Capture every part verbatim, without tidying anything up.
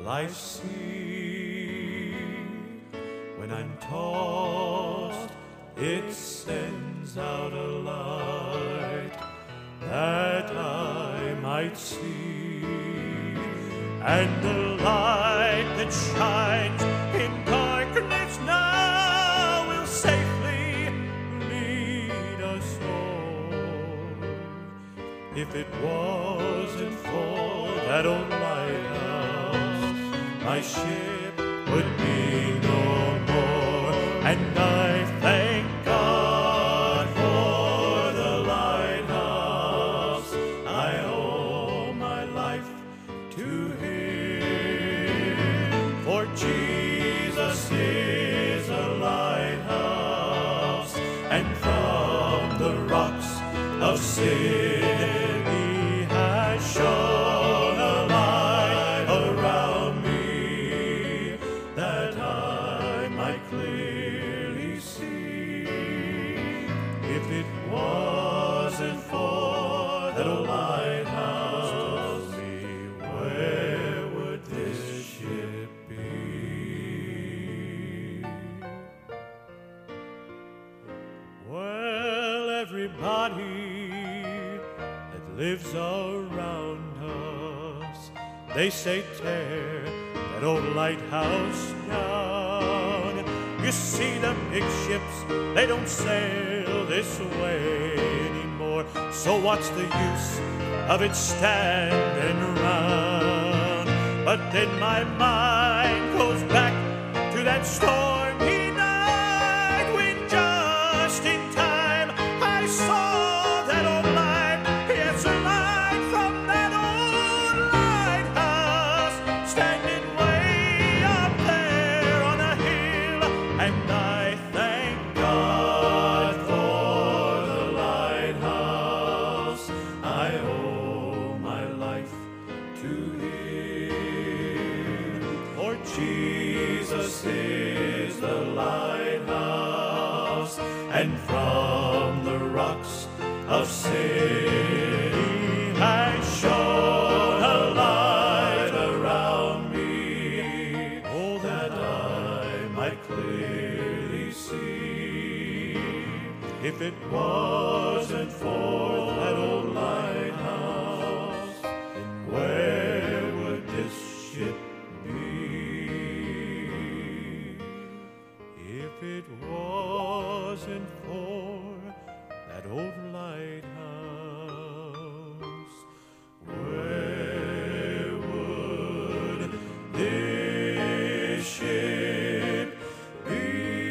life's sea. When I'm tossed, it sends out a light that I might see, and the light that shines in darkness now will safely lead us home. If it wasn't for that old lighthouse, my ship would be no more, and I thank God for the lighthouse. I owe my life to Him, for Jesus is a lighthouse, and from the rocks of sin He has shone a light around me, that I might clearly see. If it wasn't for the lighthouse, where would this ship be? Well, everybody that lives around us, they say tear that old lighthouse down. You see the big ships, they don't sail this way anymore, so what's the use of it standing around? But then my mind goes back to that stormy night when just in time I saw that old light, yes, a light from that old lighthouse, standing way up there on a hill, and I thank God for the lighthouse. I owe my life to Him, for Jesus is the lighthouse, and from the rocks of sin He has shone a light around me, oh, that I might clearly see. If it wasn't for that old lighthouse, then where would this ship be? If it wasn't for that old lighthouse, where would this ship be?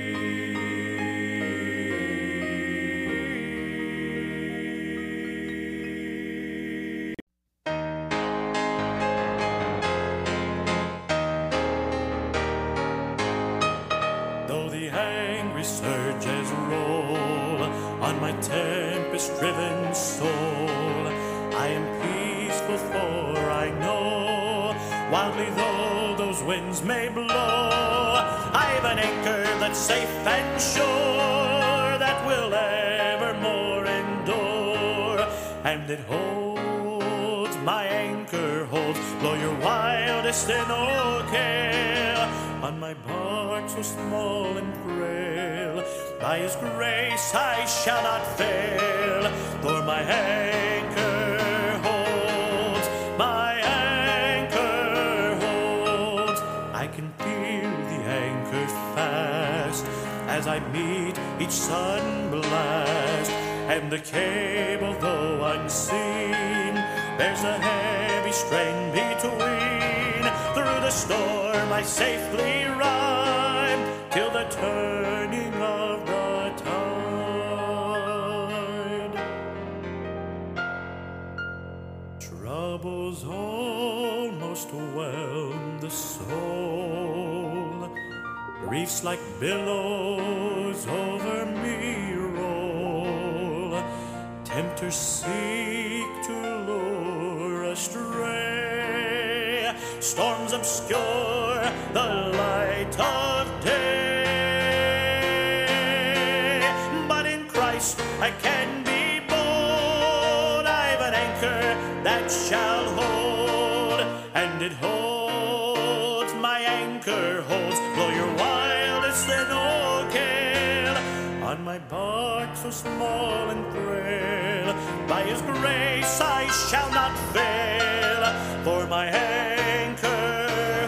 Though the angry surges roll on my tempest-driven soul, I am peaceful, for I know, wildly though those winds may blow, I've an anchor that's safe and sure, that will evermore endure, and it holds, my anchor holds, blow your wildest and oh care, on my bark so small and frail, by His grace I shall not fail, for my anchor holds, my anchor holds. I can feel the anchor fast as I meet each sudden blast, and the cable, though unseen, there's a heavy strain between. Through the storm I safely ride, till the turning of the tide. Troubles almost whelm the soul, griefs like billows over me roll, tempters seek to lure astray, storms obscure the light of day, but in Christ I can be bold, I've an anchor that shall hold, and it holds small and frail. By his grace I shall not fail, for my anchor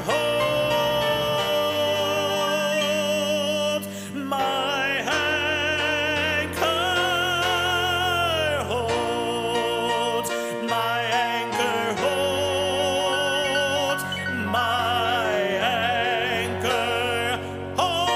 holds. My anchor holds. My anchor holds. My anchor holds.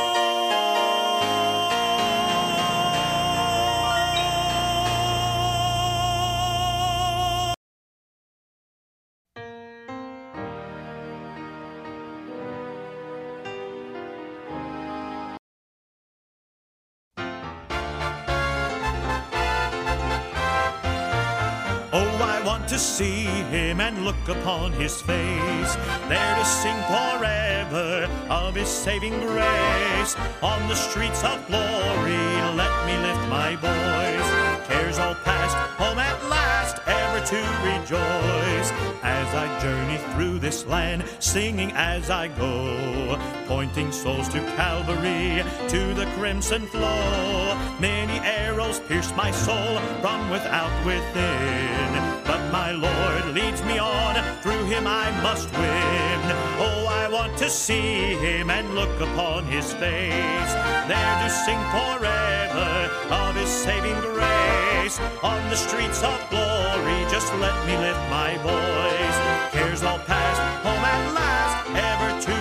Oh, I want to see him and look upon his face, there to sing forever of his saving grace. On the streets of glory, let me lift my voice. Cares all past, home at last, ever to rejoice. As I journey through this land, singing as I go, pointing souls to Calvary, to the crimson flow. Many arrows pierce my soul from without within, but my Lord leads me on, through him I must win. Oh, I want to see him and look upon his face, there to sing forever of his saving grace. On the streets of glory, just let me lift my voice. Cares all past, home at last, ever to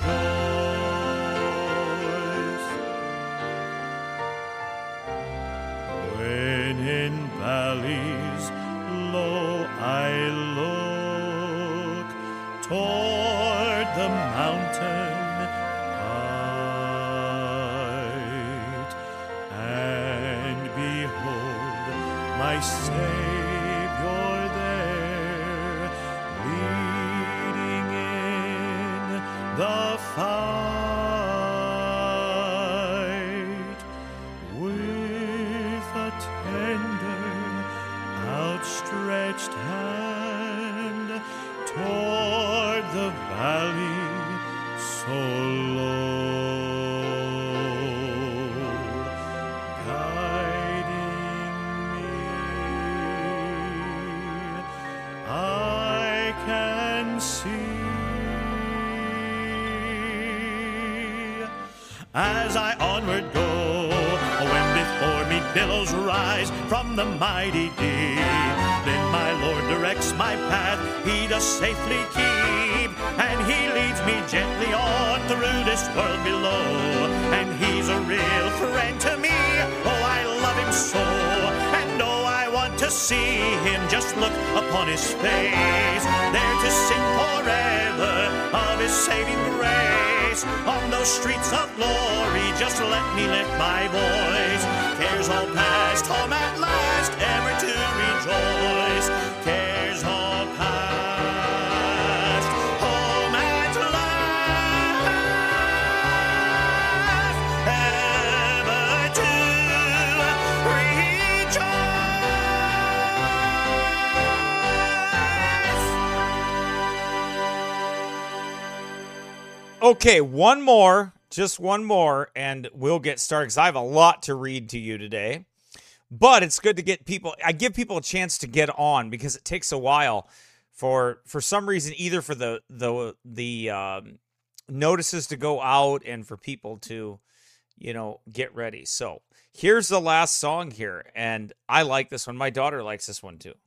rejoice. When in valleys low I look toward the mountain height, and behold my Savior there, leading in the fight, with a tender outstretched hand toward the valley so low, guiding me. I can see as I onward go, when before me billows rise from the mighty deep. Then my Lord directs my path, he does safely keep, and he leads me gently on through this world below. And he's a real friend to me, oh I love him so. And oh, I want to see him, just look upon his face, there to sing forever of his saving grace. On those streets of glory, just let me lift my voice. Cares all past, home at last, ever to rejoice. Cares all past, home at last, ever to rejoice. Okay, one more, just one more, and we'll get started because I have a lot to read to you today. But it's good to get people, I give people a chance to get on because it takes a while for, for some reason, either for the, the, the um, notices to go out and for people to, you know, get ready. So here's the last song here, and I like this one. My daughter likes this one too.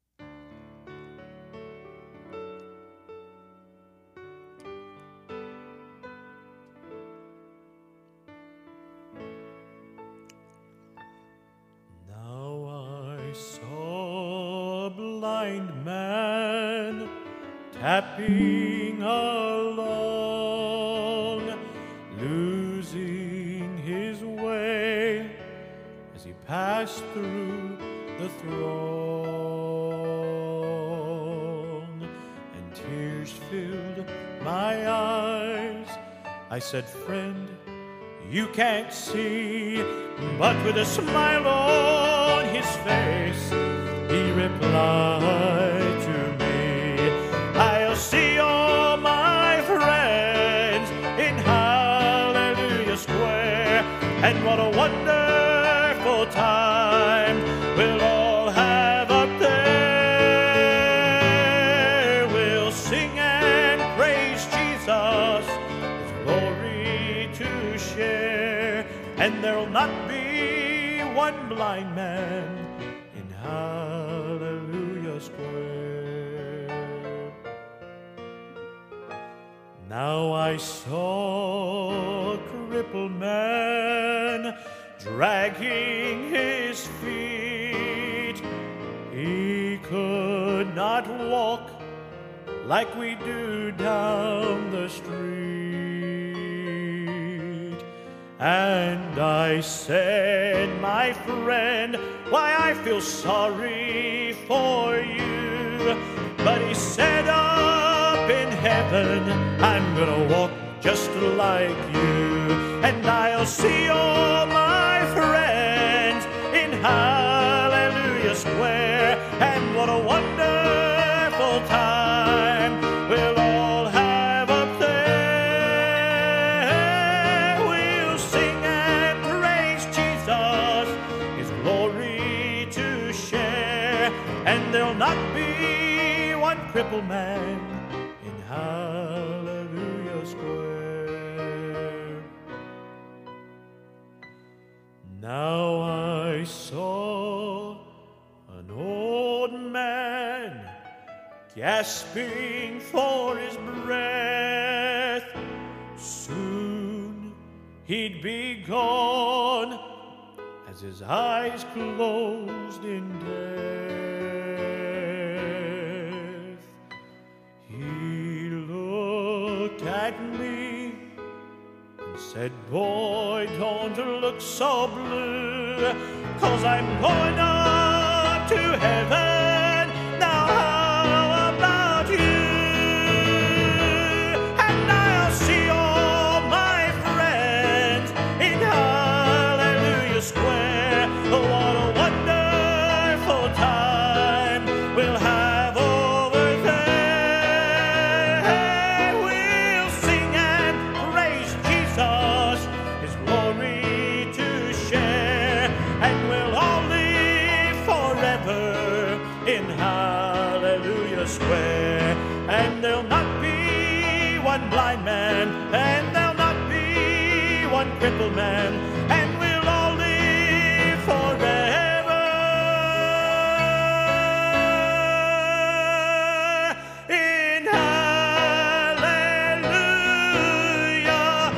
Blind man tapping along, losing his way as he passed through the throng, and tears filled my eyes. I said, friend, you can't see, but with a smile on his face, he replied to me, I'll see all my friends in Hallelujah Square, and what a wonderful time and there'll not be one blind man in Hallelujah Square. Now I saw a crippled man dragging his feet. He could not walk like we do down the street. And I said, my friend, why I feel sorry for you. But he said, up in heaven, I'm gonna walk just like you. And I'll see all my friends in Hallelujah Square. And what a wonderful time we'll all have up there. We'll sing and praise Jesus, His glory to share. And there'll not be one crippled man in Hallelujah Square. Now I saw an old man gasping for his breath. Soon he'd be gone as his eyes closed in death. He looked at me and said, boy, don't look so blue, 'cause I'm going up to heaven. Now how about you? And I'll see all my friends in Hallelujah Square. What a wonderful time we'll have over there. We'll sing and praise Jesus, His glory to share. And we'll all live forever in Hallelujah Square. And there'll not be one blind man, and there'll not be one crippled man, and we'll all live forever in Hallelujah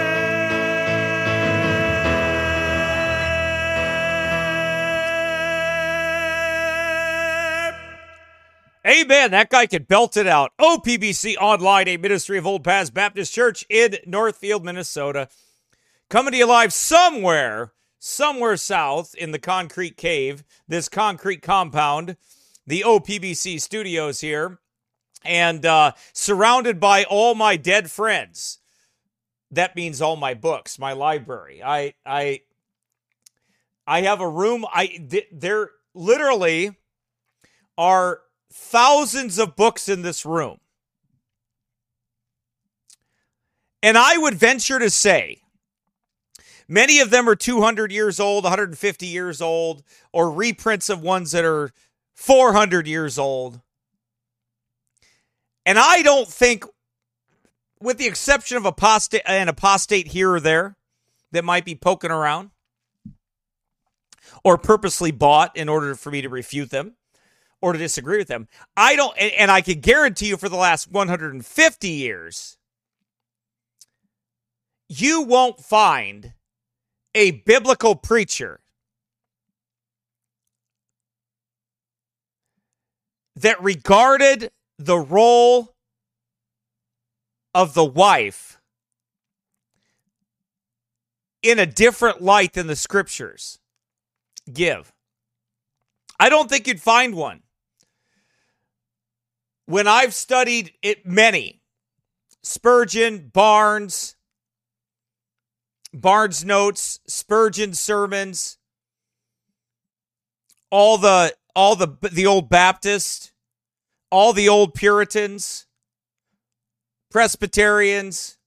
Square. Amen. That guy could belt it out. O P B C Online, a ministry of Old Paths Baptist Church in Northfield, Minnesota. Coming to you live somewhere, somewhere south in the concrete cave, this concrete compound, the O P B C studios here, and uh, surrounded by all my dead friends. That means all my books, my library. I, I, I have a room. I th- there literally are thousands of books in this room. And I would venture to say, many of them are two hundred years old, one hundred fifty years old, or reprints of ones that are four hundred years old. And I don't think, with the exception of apostate, an apostate here or there that might be poking around or purposely bought in order for me to refute them or to disagree with them, I don't, and, and I can guarantee you for the last one hundred fifty years, you won't find a biblical preacher that regarded the role of the wife in a different light than the scriptures give. I don't think you'd find one. When I've studied it, many, Spurgeon, Barnes, Barnes notes, Spurgeon sermons, all the all the the old Baptists, all the old Puritans, Presbyterians,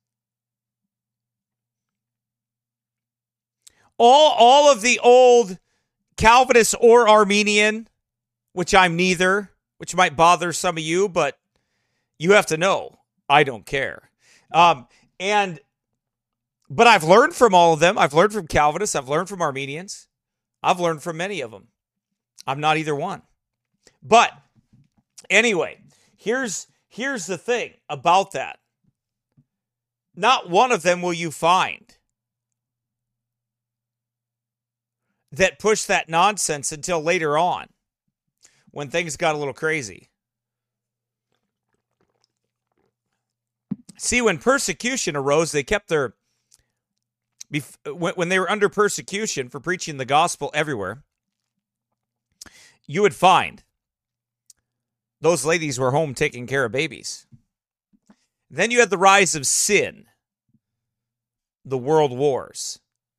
all all of the old Calvinist or Arminian, which I'm neither, which might bother some of you, but you have to know I don't care. Um, and But I've learned from all of them. I've learned from Calvinists. I've learned from Armenians. I've learned from many of them. I'm not either one. But anyway, here's here's the thing about that. Not one of them will you find that pushed that nonsense until later on, when things got a little crazy. See, when persecution arose, they kept their, when they were under persecution for preaching the gospel everywhere, you would find those ladies were home taking care of babies. Then you had the rise of sin, the world wars.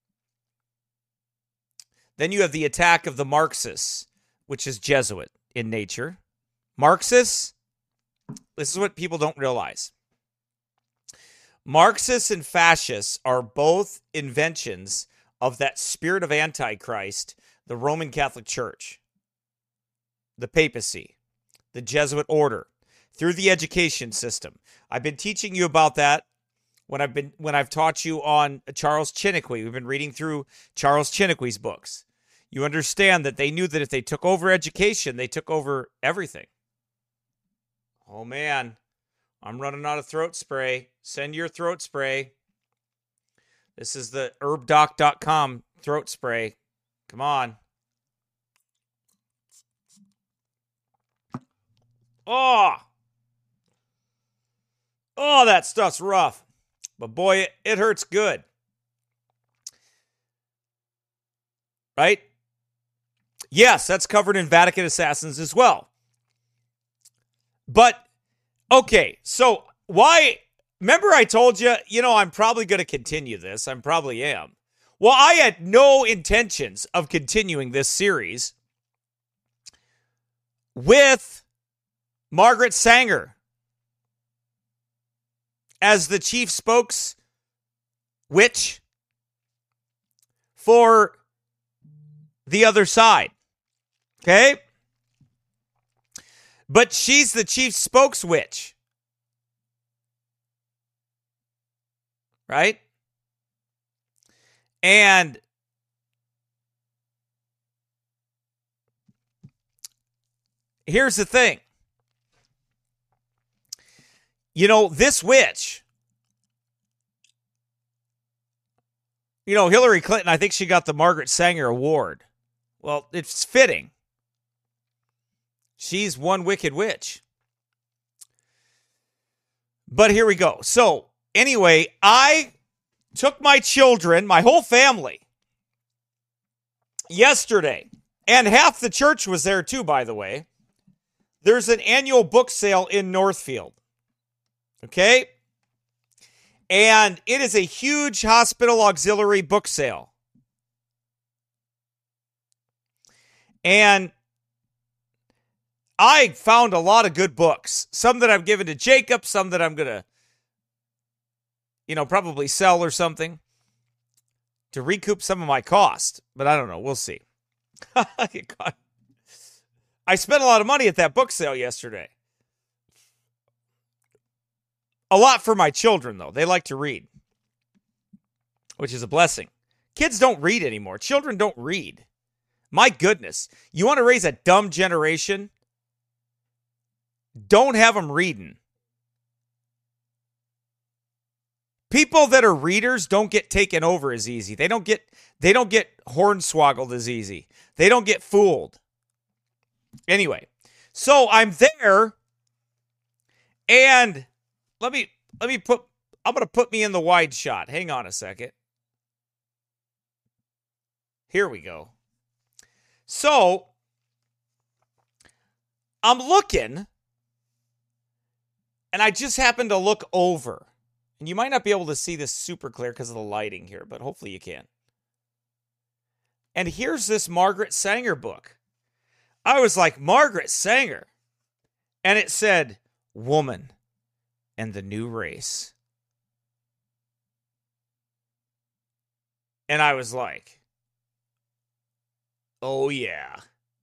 Then you have the attack of the Marxists, which is Jesuit in nature. Marxists, this is what people don't realize. Marxists and fascists are both inventions of that spirit of Antichrist, the Roman Catholic Church, the papacy, the Jesuit order, through the education system. I've been teaching you about that when I've been when I've taught you on Charles Chiniquy. We've been reading through Charles Chiniquy's books. You understand that they knew that if they took over education, they took over everything. Oh man, I'm running out of throat spray. Send your throat spray. This is the herb doc dot com throat spray. Come on. Oh. Oh, that stuff's rough. But boy, it, it hurts good. Right? Yes, that's covered in Vatican Assassins as well. But, okay, so why... Remember I told you, you know, I'm probably going to continue this. I probably am. Well, I had no intentions of continuing this series with Margaret Sanger as the chief spokes witch for the other side. Okay? But she's the chief spokes witch. Right? And here's the thing. You know, this witch, you know, Hillary Clinton, I think she got the Margaret Sanger Award. Well, it's fitting. She's one wicked witch. But here we go. So, anyway, I took my children, my whole family, yesterday, and half the church was there too, by the way. There's an annual book sale in Northfield. Okay? And it is a huge hospital auxiliary book sale. And I found a lot of good books. Some that I've given to Jacob, some that I'm going to, you know, probably sell or something to recoup some of my cost. But I don't know. We'll see. I spent a lot of money at that book sale yesterday. A lot for my children, though. They like to read, which is a blessing. Kids don't read anymore. Children don't read. My goodness. You want to raise a dumb generation? Don't have them reading. People that are readers don't get taken over as easy. They don't get they don't get hornswoggled as easy. They don't get fooled. Anyway, so I'm there, and let me let me put I'm gonna put me in the wide shot. Hang on a second. Here we go. So I'm looking, and I just happened to look over. And you might not be able to see this super clear because of the lighting here, but hopefully you can. And here's this Margaret Sanger book. I was like, Margaret Sanger. And it said, Woman and the New Race. And I was like, oh yeah.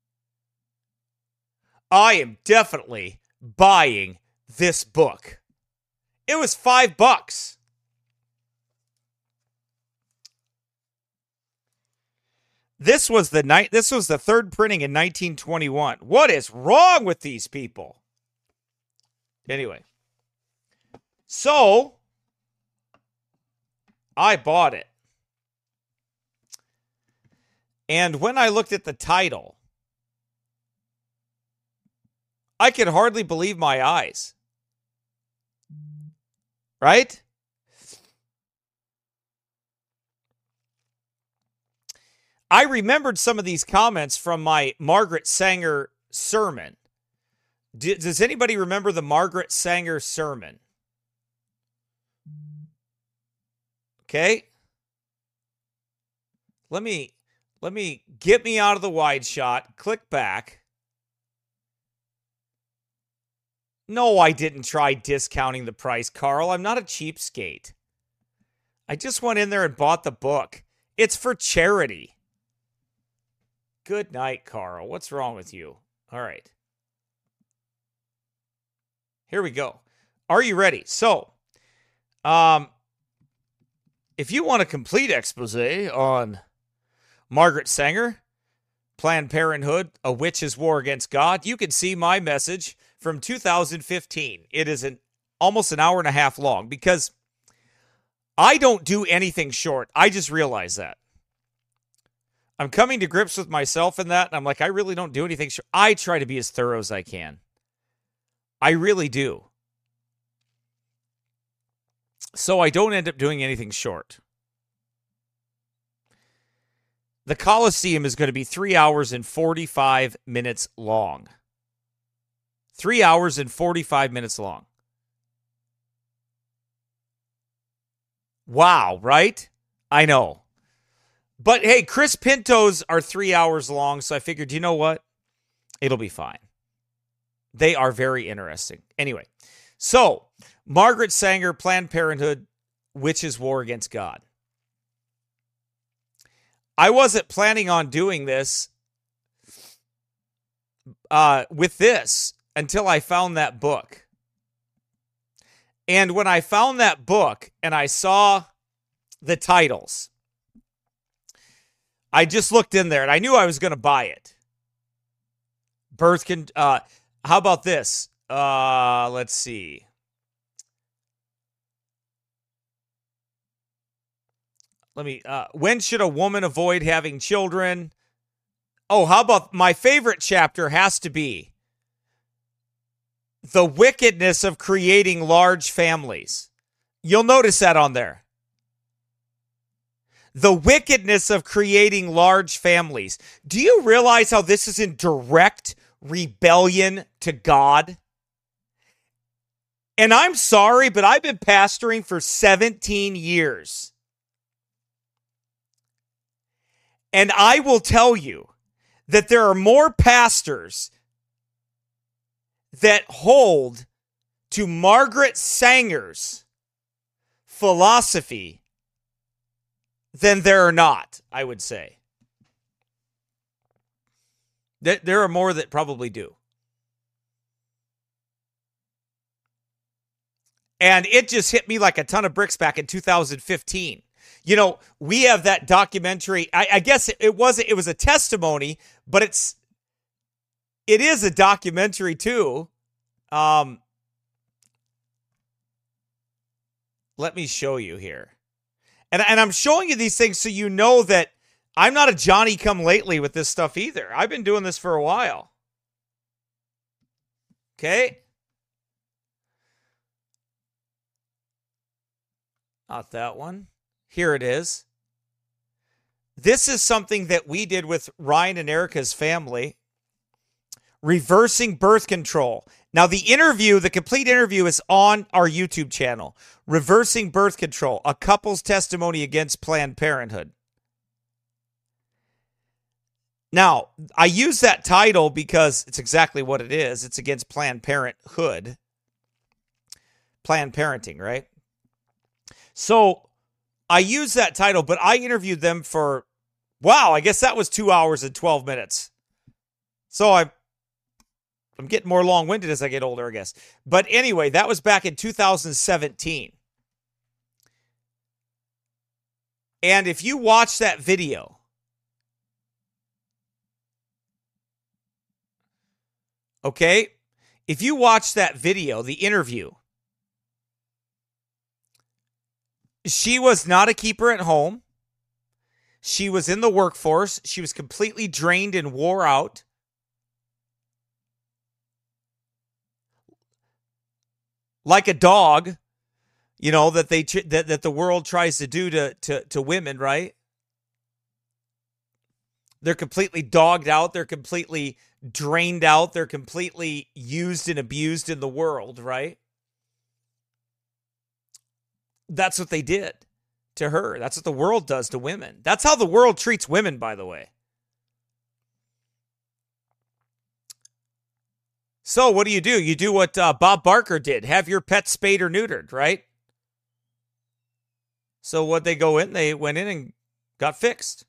I am definitely buying this book. It was five bucks. This was the night. This was the third printing in nineteen twenty-one. What is wrong with these people? Anyway, so I bought it. And when I looked at the title, I could hardly believe my eyes. Right? I remembered some of these comments from my Margaret Sanger sermon. D- does anybody remember the Margaret Sanger sermon? Okay. Let me let me get me out of the wide shot. Click back. No, I didn't try discounting the price, Carl. I'm not a cheapskate. I just went in there and bought the book. It's for charity. Good night, Carl. What's wrong with you? All right. Here we go. Are you ready? So, um, if you want a complete expose on Margaret Sanger, Planned Parenthood, A Witch's War Against God, you can see my message from two thousand fifteen. It is an almost an hour and a half long because I don't do anything short. I just realized that. I'm coming to grips with myself in that, and I'm like, I really don't do anything short. I try to be as thorough as I can. I really do. So I don't end up doing anything short. The Coliseum is going to be three hours and forty-five minutes long. Three hours and forty-five minutes long. Wow, right? I know. But hey, Chris Pinto's are three hours long, so I figured, you know what? It'll be fine. They are very interesting. Anyway, so Margaret Sanger, Planned Parenthood, Witch's War Against God. I wasn't planning on doing this uh, with this until I found that book. And when I found that book and I saw the titles, I just looked in there and I knew I was going to buy it. Birth can, uh, how about this? Uh, let's see. Let me, uh, when should a woman avoid having children? Oh, how about my favorite chapter has to be the wickedness of creating large families. You'll notice that on there. The wickedness of creating large families. Do you realize how this is in direct rebellion to God? And I'm sorry, but I've been pastoring for seventeen years. And I will tell you that there are more pastors that hold to Margaret Sanger's philosophy than there are not, I would say. There are more that probably do. And it just hit me like a ton of bricks back in two thousand fifteen. You know, we have that documentary. I, I guess it, it wasn't, it was a testimony, but it's, it is a documentary too. Um, let me show you here. And, and I'm showing you these things so you know that I'm not a Johnny come lately with this stuff either. I've been doing this for a while. Okay. Not that one. Here it is. This is something that we did with Ryan and Erica's family. Reversing birth control. Now, the interview, the complete interview is on our YouTube channel. Reversing birth control, a couple's testimony against Planned Parenthood. Now, I use that title because it's exactly what it is. It's against Planned Parenthood. Planned Parenting, right? So, I use that title, but I interviewed them for, wow, I guess that was two hours and twelve minutes. So, I, I'm getting more long-winded as I get older, I guess. But anyway, that was back in two thousand seventeen. And if you watch that video, Okay? If you watch that video, the interview, she was not a keeper at home. She was in the workforce. She was completely drained and wore out. Like a dog, you know, that they that, that the world tries to do to, to, to women, right? They're completely dogged out. They're completely drained out. They're completely used and abused in the world, right? That's what they did to her. That's what the world does to women. That's how the world treats women, by the way. So what do you do? You do what uh, Bob Barker did. Have your pet spayed or neutered, right? So what they go in, they went in and got fixed.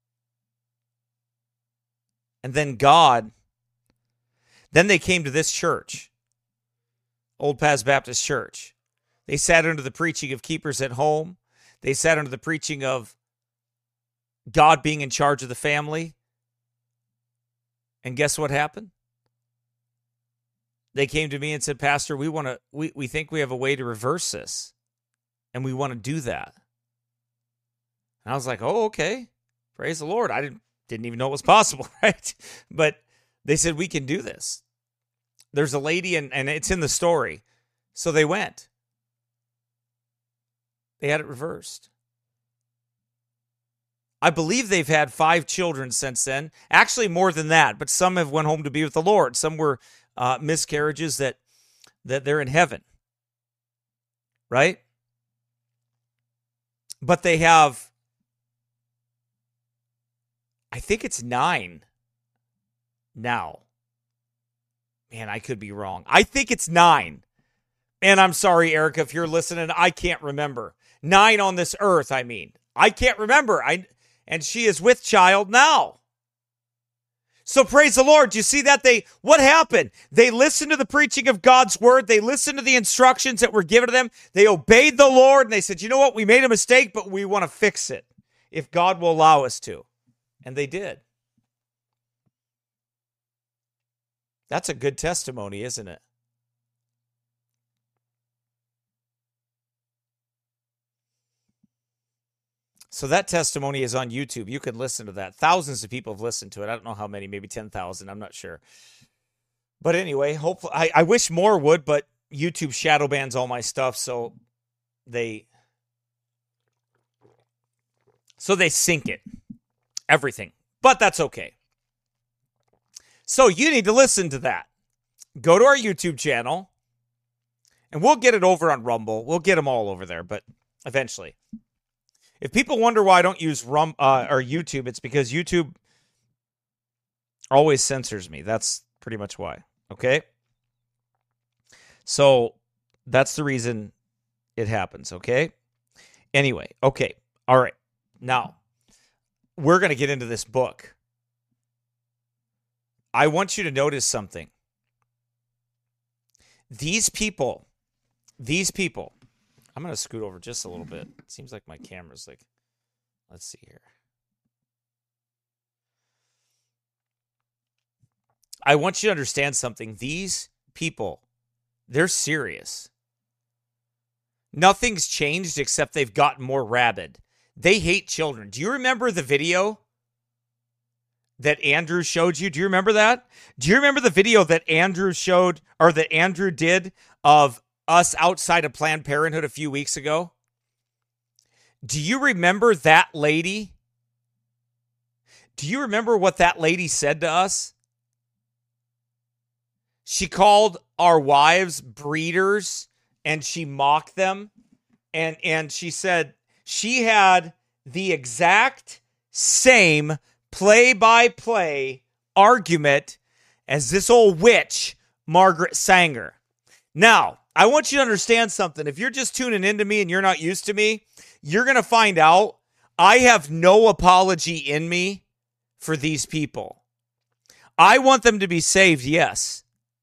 And then God, then they came to this church, Old Paths Baptist Church. They sat under the preaching of Keepers at Home. They sat under the preaching of God being in charge of the family. And guess what happened? They came to me and said, Pastor, we want to, we, we think we have a way to reverse this. And we want to do that. And I was like, oh, okay. Praise the Lord. I didn't, didn't even know it was possible, right? But they said, we can do this. There's a lady, and, and it's in the story. So they went. They had it reversed. I believe they've had five children since then. Actually, more than that. But some have went home to be with the Lord. Some were uh, miscarriages that, that they're in heaven. Right? But they have, I think it's nine now. Man, I could be wrong. I think it's nine. And I'm sorry, Erica, if you're listening, I can't remember. Nine on this earth, I mean. I can't remember. I and she is with child now. So praise the Lord. You see that? They what happened? They listened to the preaching of God's word. They listened to the instructions that were given to them. They obeyed the Lord, and they said, you know what? We made a mistake, but we want to fix it if God will allow us to. And they did. That's a good testimony, isn't it? So that testimony is on YouTube. You can listen to that. Thousands of people have listened to it. I don't know how many, maybe ten thousand. I'm not sure. But anyway, hopefully, I, I wish more would, but YouTube shadow bans all my stuff, so they so they sync it. Everything. But that's okay. So you need to listen to that. Go to our YouTube channel, and we'll get it over on Rumble. We'll get them all over there, but eventually. If people wonder why I don't use Rum uh, or YouTube, it's because YouTube always censors me. That's pretty much why. Okay? So that's the reason it happens, okay? Anyway, okay. All right. Now, we're going to get into this book. I want you to notice something. These people, these people, I'm going to scoot over just a little bit. It seems like my camera's like, let's see here. I want you to understand something. These people, they're serious. Nothing's changed except they've gotten more rabid. They hate children. Do you remember the video that Andrew showed you? Do you remember that? Do you remember the video that Andrew showed, or that Andrew did, of us outside of Planned Parenthood a few weeks ago? Do you remember that lady? Do you remember what that lady said to us? She called our wives breeders, and she mocked them. And, and she said she had the exact same play-by-play argument as this old witch, Margaret Sanger. Now, I want you to understand something. If you're just tuning into me and you're not used to me, you're going to find out I have no apology in me for these people. I want them to be saved, yes.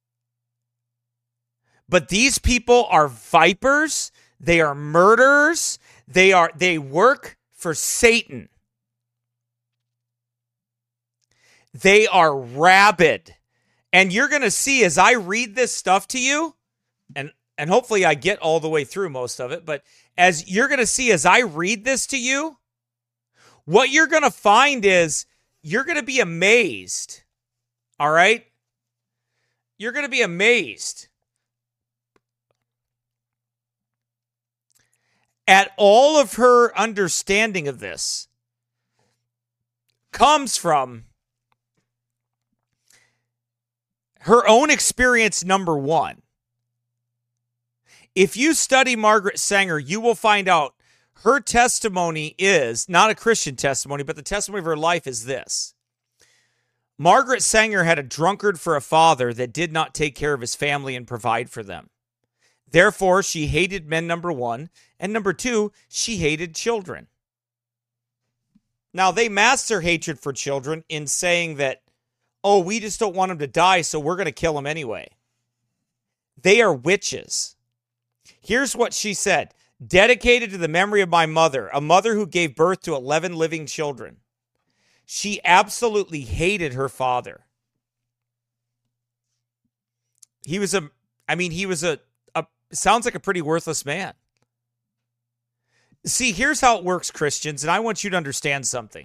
But these people are vipers. They are murderers. They are they work for Satan. They are rabid. And you're going to see as I read this stuff to you, and and hopefully I get all the way through most of it, but as you're going to see as I read this to you, what you're going to find is you're going to be amazed. All right? You're going to be amazed at all of her understanding of this comes from her own experience, number one. If you study Margaret Sanger, you will find out her testimony is not a Christian testimony, but the testimony of her life is this. Margaret Sanger had a drunkard for a father that did not take care of his family and provide for them. Therefore, she hated men, number one, and number two, she hated children. Now, they masked their hatred for children in saying that, oh, we just don't want them to die, so we're going to kill them anyway. They are witches. Here's what she said. Dedicated to the memory of my mother, a mother who gave birth to eleven living children. She absolutely hated her father. He was a, I mean, he was a, a sounds like a pretty worthless man. See, here's how it works, Christians, and I want you to understand something.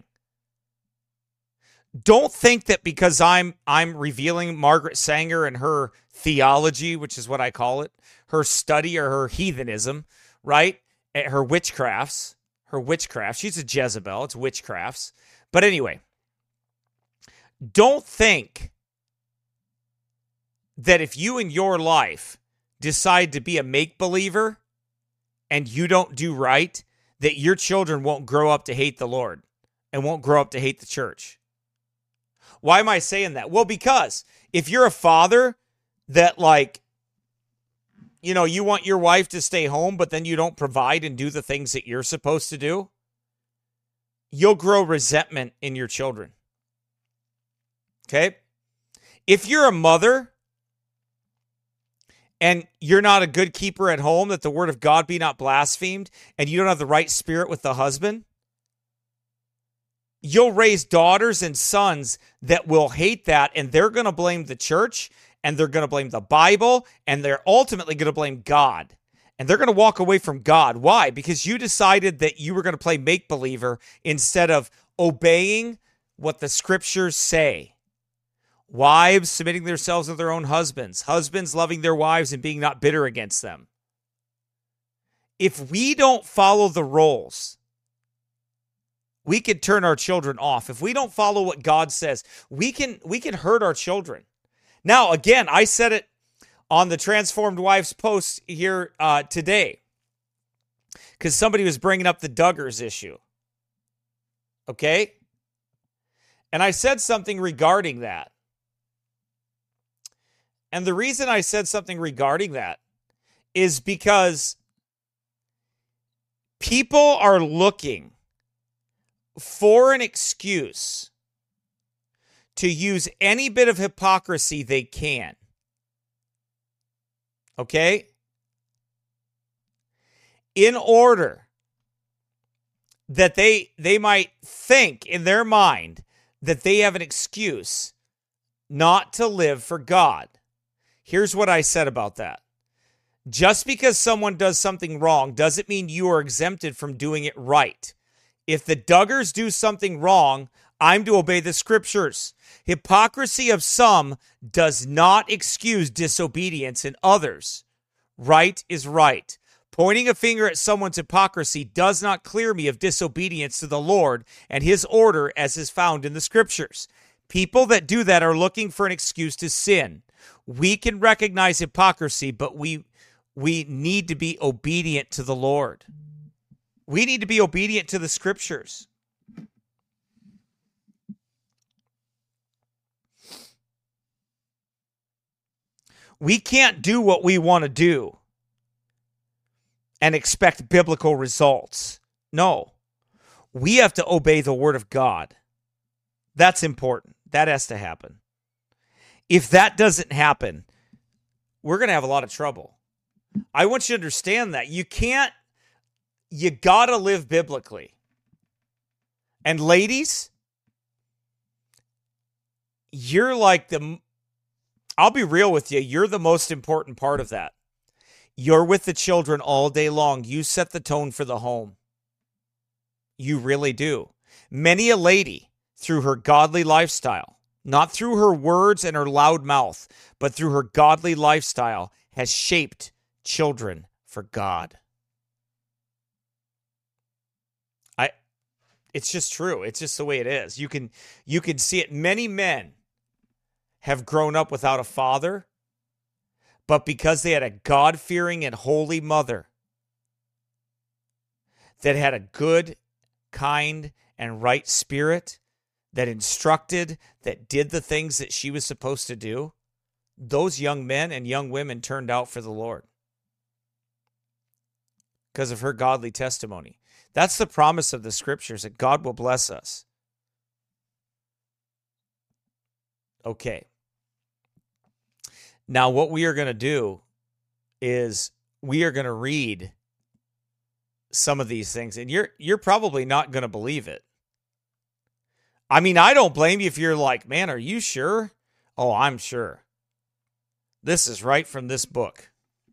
Don't think that because I'm I'm revealing Margaret Sanger and her theology, which is what I call it, her study or her heathenism, right? Her witchcrafts, her witchcraft. She's a Jezebel. It's witchcrafts. But anyway, don't think that if you in your life decide to be a make-believer and you don't do right, that your children won't grow up to hate the Lord and won't grow up to hate the church. Why am I saying that? Well, because if you're a father that, like, you know, you want your wife to stay home, but then you don't provide and do the things that you're supposed to do, you'll grow resentment in your children. Okay? If you're a mother and you're not a good keeper at home, that the word of God be not blasphemed, and you don't have the right spirit with the husband, you'll raise daughters and sons that will hate that, and they're going to blame the church, and they're going to blame the Bible, and they're ultimately going to blame God. And they're going to walk away from God. Why? Because you decided that you were going to play make-believer instead of obeying what the scriptures say. Wives submitting themselves to their own husbands. Husbands loving their wives and being not bitter against them. If we don't follow the roles, we can turn our children off. If we don't follow what God says, we can we can hurt our children. Now, again, I said it on the Transformed Wives post here uh, today because somebody was bringing up the Duggars issue. Okay? And I said something regarding that. And the reason I said something regarding that is because people are looking for an excuse to use any bit of hypocrisy they can. Okay? In order that they they might think in their mind that they have an excuse not to live for God. Here's what I said about that. Just because someone does something wrong doesn't mean you are exempted from doing it right. If the Duggars do something wrong, I'm to obey the scriptures. Hypocrisy of some does not excuse disobedience in others. Right is right. Pointing a finger at someone's hypocrisy does not clear me of disobedience to the Lord and his order as is found in the scriptures. People that do that are looking for an excuse to sin. We can recognize hypocrisy, but we we need to be obedient to the Lord. We need to be obedient to the scriptures. We can't do what we want to do and expect biblical results. No. We have to obey the word of God. That's important. That has to happen. If that doesn't happen, we're going to have a lot of trouble. I want you to understand that. You can't, you got to live biblically. And ladies, you're like the I'll be real with you. You're the most important part of that. You're with the children all day long. You set the tone for the home. You really do. Many a lady, through her godly lifestyle, not through her words and her loud mouth, but through her godly lifestyle, has shaped children for God. I, it's just true. It's just the way it is. You can, you can see it. Many men have grown up without a father, but because they had a God-fearing and holy mother that had a good, kind, and right spirit, that instructed, that did the things that she was supposed to do, those young men and young women turned out for the Lord because of her godly testimony. That's the promise of the scriptures, that God will bless us. Okay. Now, what we are going to do is we are going to read some of these things, and you're you're probably not going to believe it. I mean, I don't blame you if you're like, man, are you sure? Oh, I'm sure. This is right from this book.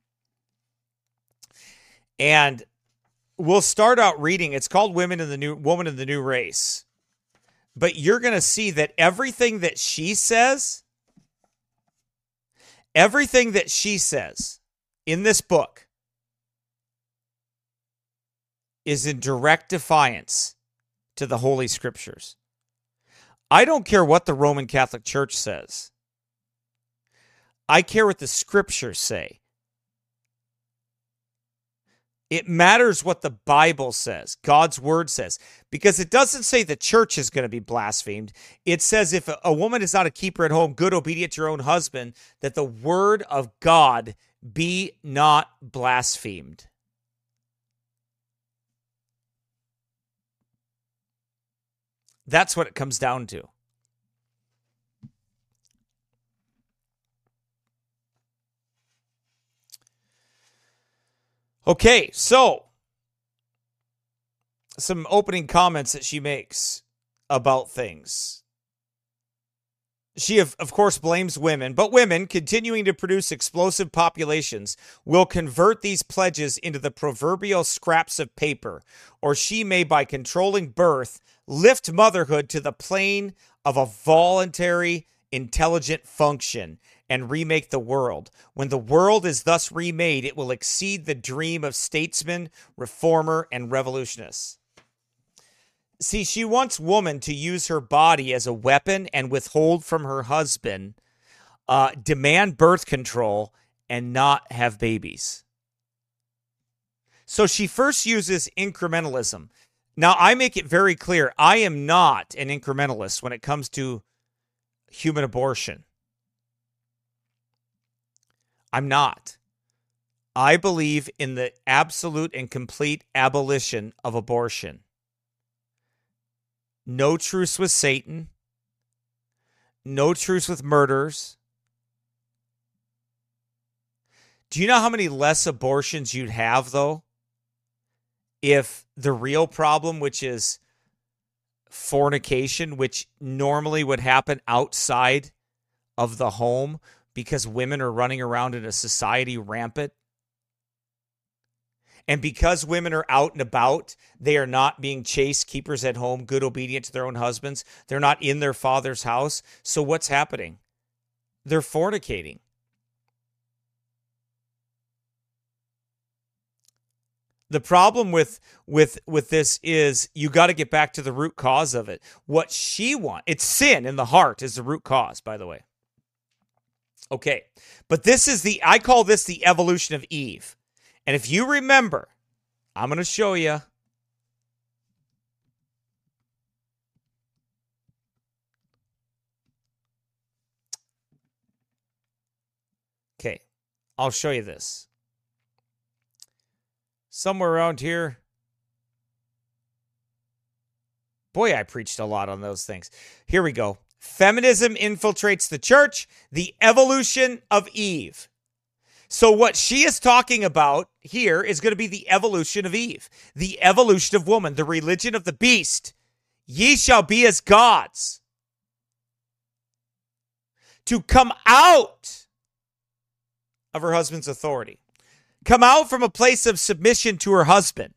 And we'll start out reading. It's called Women in the New Woman in the New Race. But you're going to see that everything that she says, everything that she says in this book is in direct defiance to the Holy Scriptures. I don't care what the Roman Catholic Church says. I care what the Scriptures say. It matters what the Bible says, God's Word says, because it doesn't say the church is going to be blasphemed. It says if a woman is not a keeper at home, good, obedient to her own husband, that the Word of God be not blasphemed. That's what it comes down to. Okay, so some opening comments that she makes about things. She, of, of course, blames women, but women continuing to produce explosive populations will convert these pledges into the proverbial scraps of paper, or she may, by controlling birth, lift motherhood to the plane of a voluntary, intelligent function and remake the world. When the world is thus remade, it will exceed the dream of statesmen, reformer, and revolutionists. See, she wants woman to use her body as a weapon and withhold from her husband, uh, demand birth control, and not have babies. So she first uses incrementalism. Now, I make it very clear, I am not an incrementalist when it comes to human abortion. I'm not. I believe in the absolute and complete abolition of abortion. No truce with Satan. No truce with murders. Do you know how many less abortions you'd have, though, if the real problem, which is fornication, which normally would happen outside of the home because women are running around in a society rampant, and because women are out and about, they are not being chaste keepers at home, good, obedient to their own husbands. They're not in their father's house. So what's happening? They're fornicating. The problem with with with this is you got to get back to the root cause of it. What she wants, it's sin in the heart is the root cause, by the way. Okay, but this is the, I call this the evolution of Eve. And if you remember, I'm going to show you. Okay, I'll show you this. Somewhere around here. Boy, I preached a lot on those things. Here we go. Feminism infiltrates the church. The evolution of Eve. So what she is talking about here is going to be the evolution of Eve. The evolution of woman. The religion of the beast. Ye shall be as gods. to come out of her husband's authority, come out from a place of submission to her husband.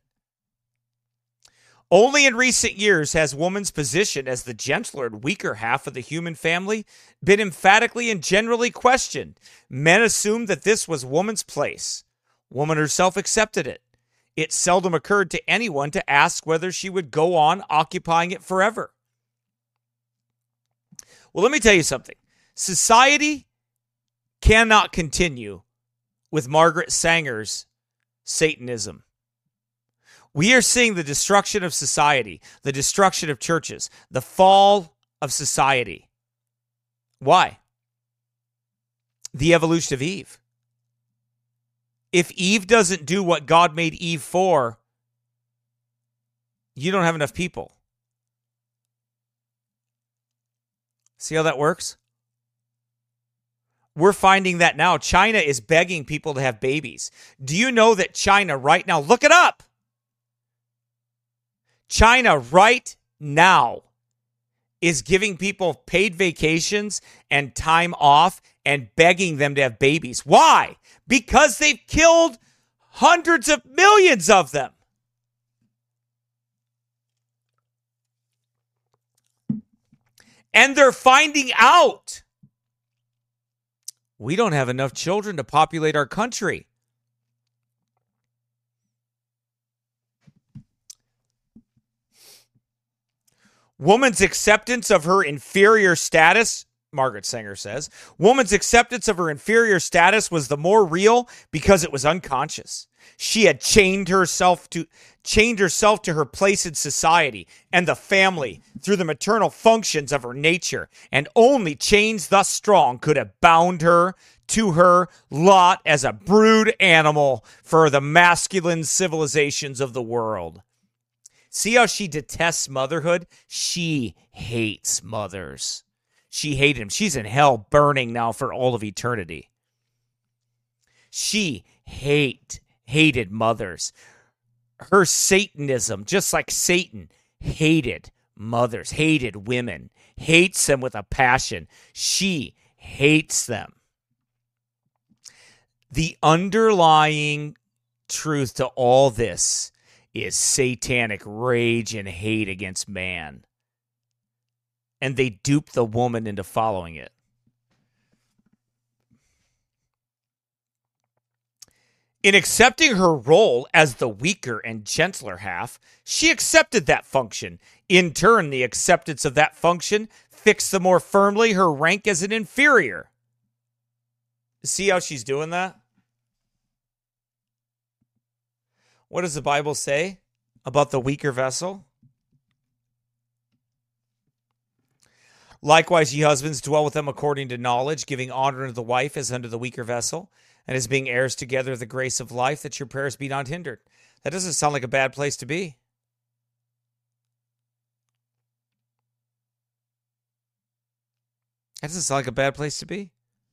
Only in recent years has woman's position as the gentler and weaker half of the human family been emphatically and generally questioned. Men assumed that this was woman's place. Woman herself accepted it. It seldom occurred to anyone to ask whether she would go on occupying it forever. Well, let me tell you something. Society cannot continue with Margaret Sanger's Satanism. We are seeing the destruction of society, the destruction of churches, the fall of society. Why? The evolution of Eve. If Eve doesn't do what God made Eve for, you don't have enough people. See how that works? We're finding that now. China is begging people to have babies. Do you know that China right now, look it up. China right now is giving people paid vacations and time off and begging them to have babies. Why? Because they've killed hundreds of millions of them. And they're finding out we don't have enough children to populate our country. Woman's acceptance of her inferior status, Margaret Sanger says, woman's acceptance of her inferior status was the more real because it was unconscious. She had chained herself to chained herself to her place in society and the family through the maternal functions of her nature, and only chains thus strong could have bound her to her lot as a brood animal for the masculine civilizations of the world. See how she detests motherhood? She hates mothers. She hated him. She's in hell burning now for all of eternity. She hate, hated mothers. Her Satanism, just like Satan, hated mothers, hated women, hates them with a passion. She hates them. The underlying truth to all this is satanic rage and hate against man. And they dupe the woman into following it. In accepting her role as the weaker and gentler half, she accepted that function. In turn, the acceptance of that function fixed the more firmly her rank as an inferior. See how she's doing that? What does the Bible say about the weaker vessel? Likewise, ye husbands, dwell with them according to knowledge, giving honor unto the wife as unto the weaker vessel, and as being heirs together of the grace of life, that your prayers be not hindered. That doesn't sound like a bad place to be. That doesn't sound like a bad place to be.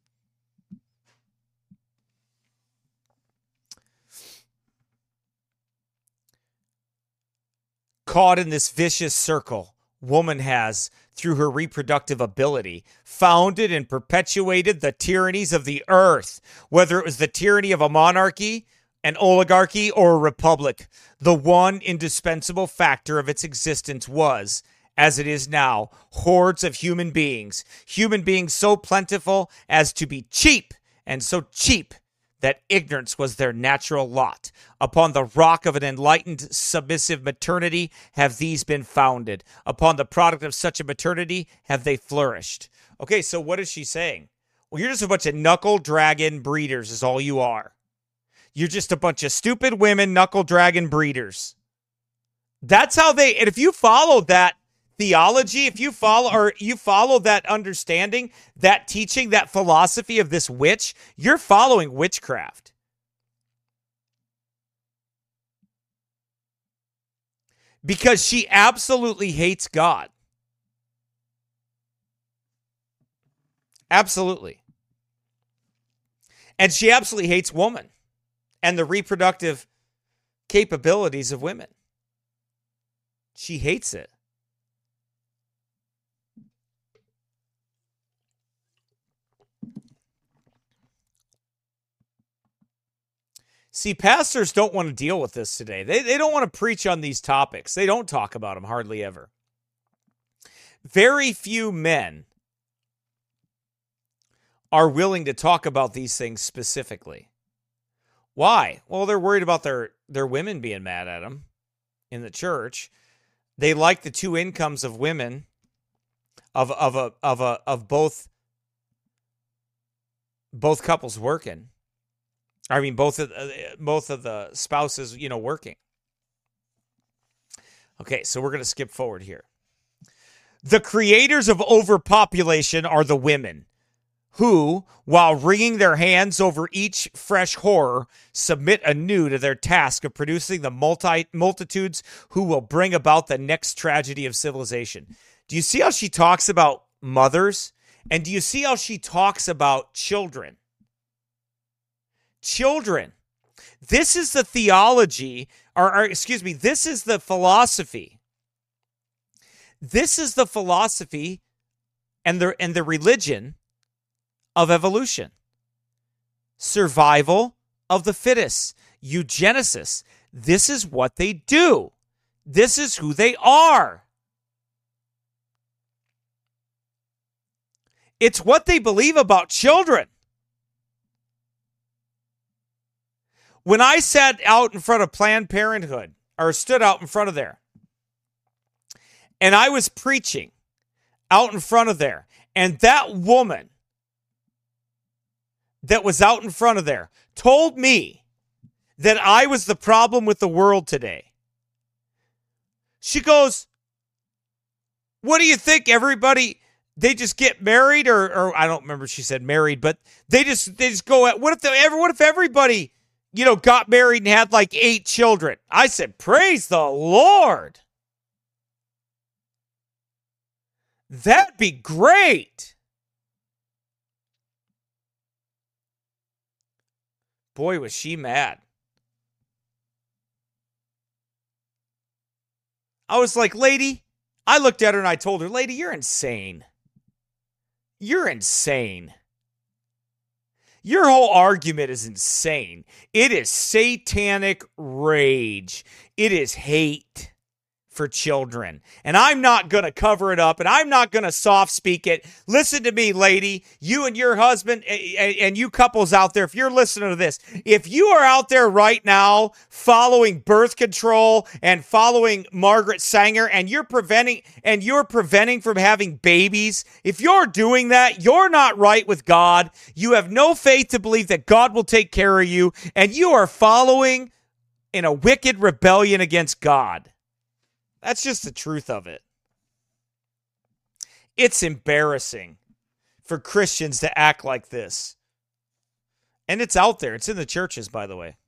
Caught in this vicious circle, woman has, through her reproductive ability, founded and perpetuated the tyrannies of the earth, whether it was the tyranny of a monarchy, an oligarchy, or a republic. The one indispensable factor of its existence was, as it is now, hordes of human beings, human beings so plentiful as to be cheap, and so cheap that ignorance was their natural lot. Upon the rock of an enlightened, submissive maternity have these been founded. Upon the product of such a maternity have they flourished. Okay, so what is she saying? Well, you're just a bunch of knuckle dragon breeders is all you are. You're just a bunch of stupid women knuckle dragon breeders. That's how they, and if you follow that theology, if you follow or you follow that understanding, that teaching, that philosophy of this witch, you're following witchcraft. Because she absolutely hates God. Absolutely. And she absolutely hates woman and the reproductive capabilities of women. She hates it. See, pastors don't want to deal with this today. They, they don't want to preach on these topics. They don't talk about them hardly ever. Very few men are willing to talk about these things specifically. Why? Well, they're worried about their, their women being mad at them in the church. They like the two incomes of women, of of a of a of both both couples working. I mean, both of uh, both of the spouses, you know, working. Okay, so we're going to skip forward here. The creators of overpopulation are the women, who, while wringing their hands over each fresh horror, submit anew to their task of producing the multi multitudes who will bring about the next tragedy of civilization. Do you see how she talks about mothers? And do you see how she talks about children? Children. This is the theology, or, or excuse me, this is the philosophy. This is the philosophy and the and the religion of evolution. Survival of the fittest. Eugenesis. This is what they do. This is who they are. It's what they believe about children. When I sat out in front of Planned Parenthood, or stood out in front of there, and I was preaching out in front of there, and that woman that was out in front of there told me that I was the problem with the world today. She goes, what do you think? Everybody, they just get married, or, or I don't remember if she said married, but they just they just go at, what if the, what if everybody, you know, got married and had like eight children? I said, praise the Lord. That'd be great. Boy, was she mad. I was like, lady, I looked at her and I told her, lady, you're insane. You're insane. Your whole argument is insane. It is satanic rage. It is hate for children. And I'm not going to cover it up, and I'm not going to soft speak it. Listen to me, lady, you and your husband, and you couples out there, if you're listening to this, if you are out there right now following birth control and following Margaret Sanger, and you're preventing and you're preventing from having babies, if you're doing that, you're not right with God. You have no faith to believe that God will take care of you, and you are following in a wicked rebellion against God. That's just the truth of it. It's embarrassing for Christians to act like this. And it's out there. It's in the churches, by the way.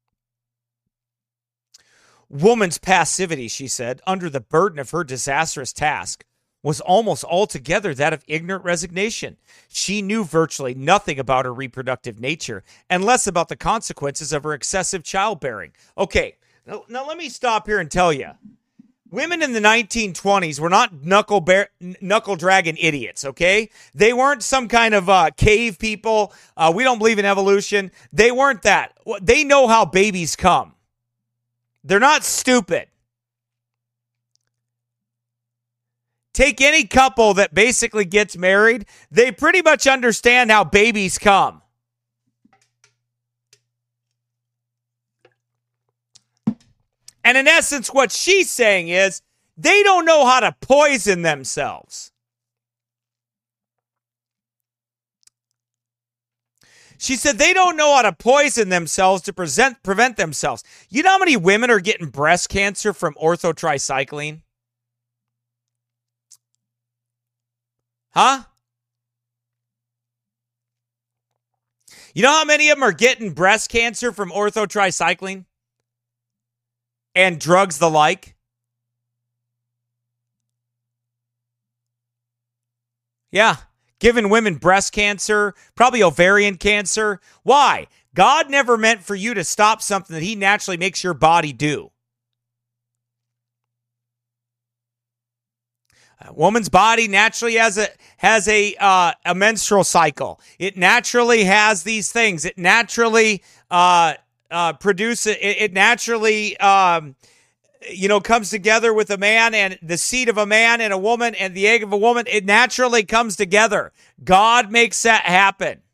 Woman's passivity, she said, under the burden of her disastrous task, was almost altogether that of ignorant resignation. She knew virtually nothing about her reproductive nature and less about the consequences of her excessive childbearing. Okay, now, now let me stop here and tell you. Women in the nineteen twenties were not knuckle bear, knuckle dragging idiots, okay? They weren't some kind of uh, cave people. Uh, we don't believe in evolution. They weren't that. They know how babies come. They're not stupid. Take any couple that basically gets married. They pretty much understand how babies come. And in essence, what she's saying is they don't know how to poison themselves. She said they don't know how to poison themselves to present, prevent themselves. You know how many women are getting breast cancer from orthotricycline? Huh? You know how many of them are getting breast cancer from orthotricycline? And drugs the like? Yeah, giving women breast cancer, probably ovarian cancer. Why? God never meant for you to stop something that he naturally makes your body do. A woman's body naturally has a has a uh, a menstrual cycle. It naturally has these things. It naturally uh, uh, produce it, it naturally, um, you know, comes together with a man and the seed of a man and a woman and the egg of a woman. It naturally comes together. God makes that happen.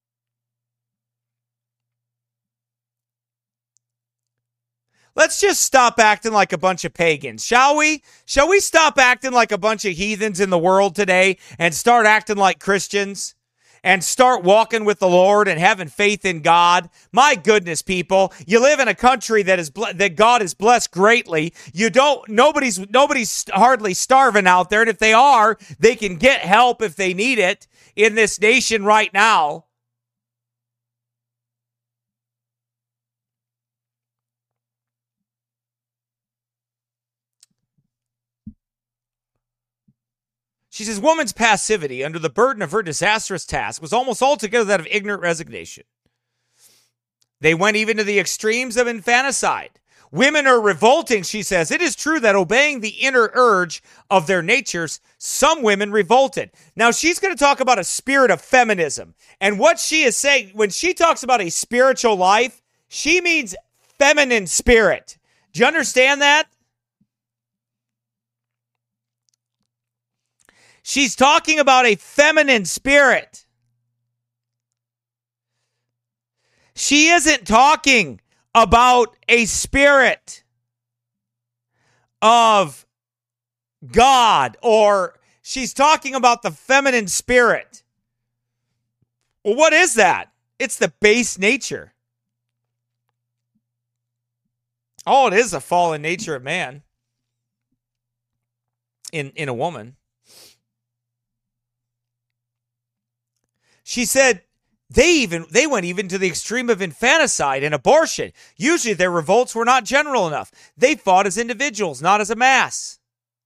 Let's just stop acting like a bunch of pagans, shall we? Shall we stop acting like a bunch of heathens in the world today and start acting like Christians and start walking with the Lord and having faith in God? My goodness, people, you live in a country that is ble- that God has blessed greatly. You don't nobody's nobody's hardly starving out there, and if they are, they can get help if they need it in this nation right now. She says, woman's passivity under the burden of her disastrous task was almost altogether that of ignorant resignation. They went even to the extremes of infanticide. Women are revolting, she says. It is true that obeying the inner urge of their natures, some women revolted. Now, she's going to talk about a spirit of feminism. And what she is saying, when she talks about a spiritual life, she means feminine spirit. Do you understand that? She's talking about a feminine spirit. She isn't talking about a spirit of God, or she's talking about the feminine spirit. Well, what is that? It's the base nature. Oh, it is a fallen nature of man in, in a woman. She said they even they went even to the extreme of infanticide and abortion. Usually their revolts were not general enough. They fought as individuals, not as a mass.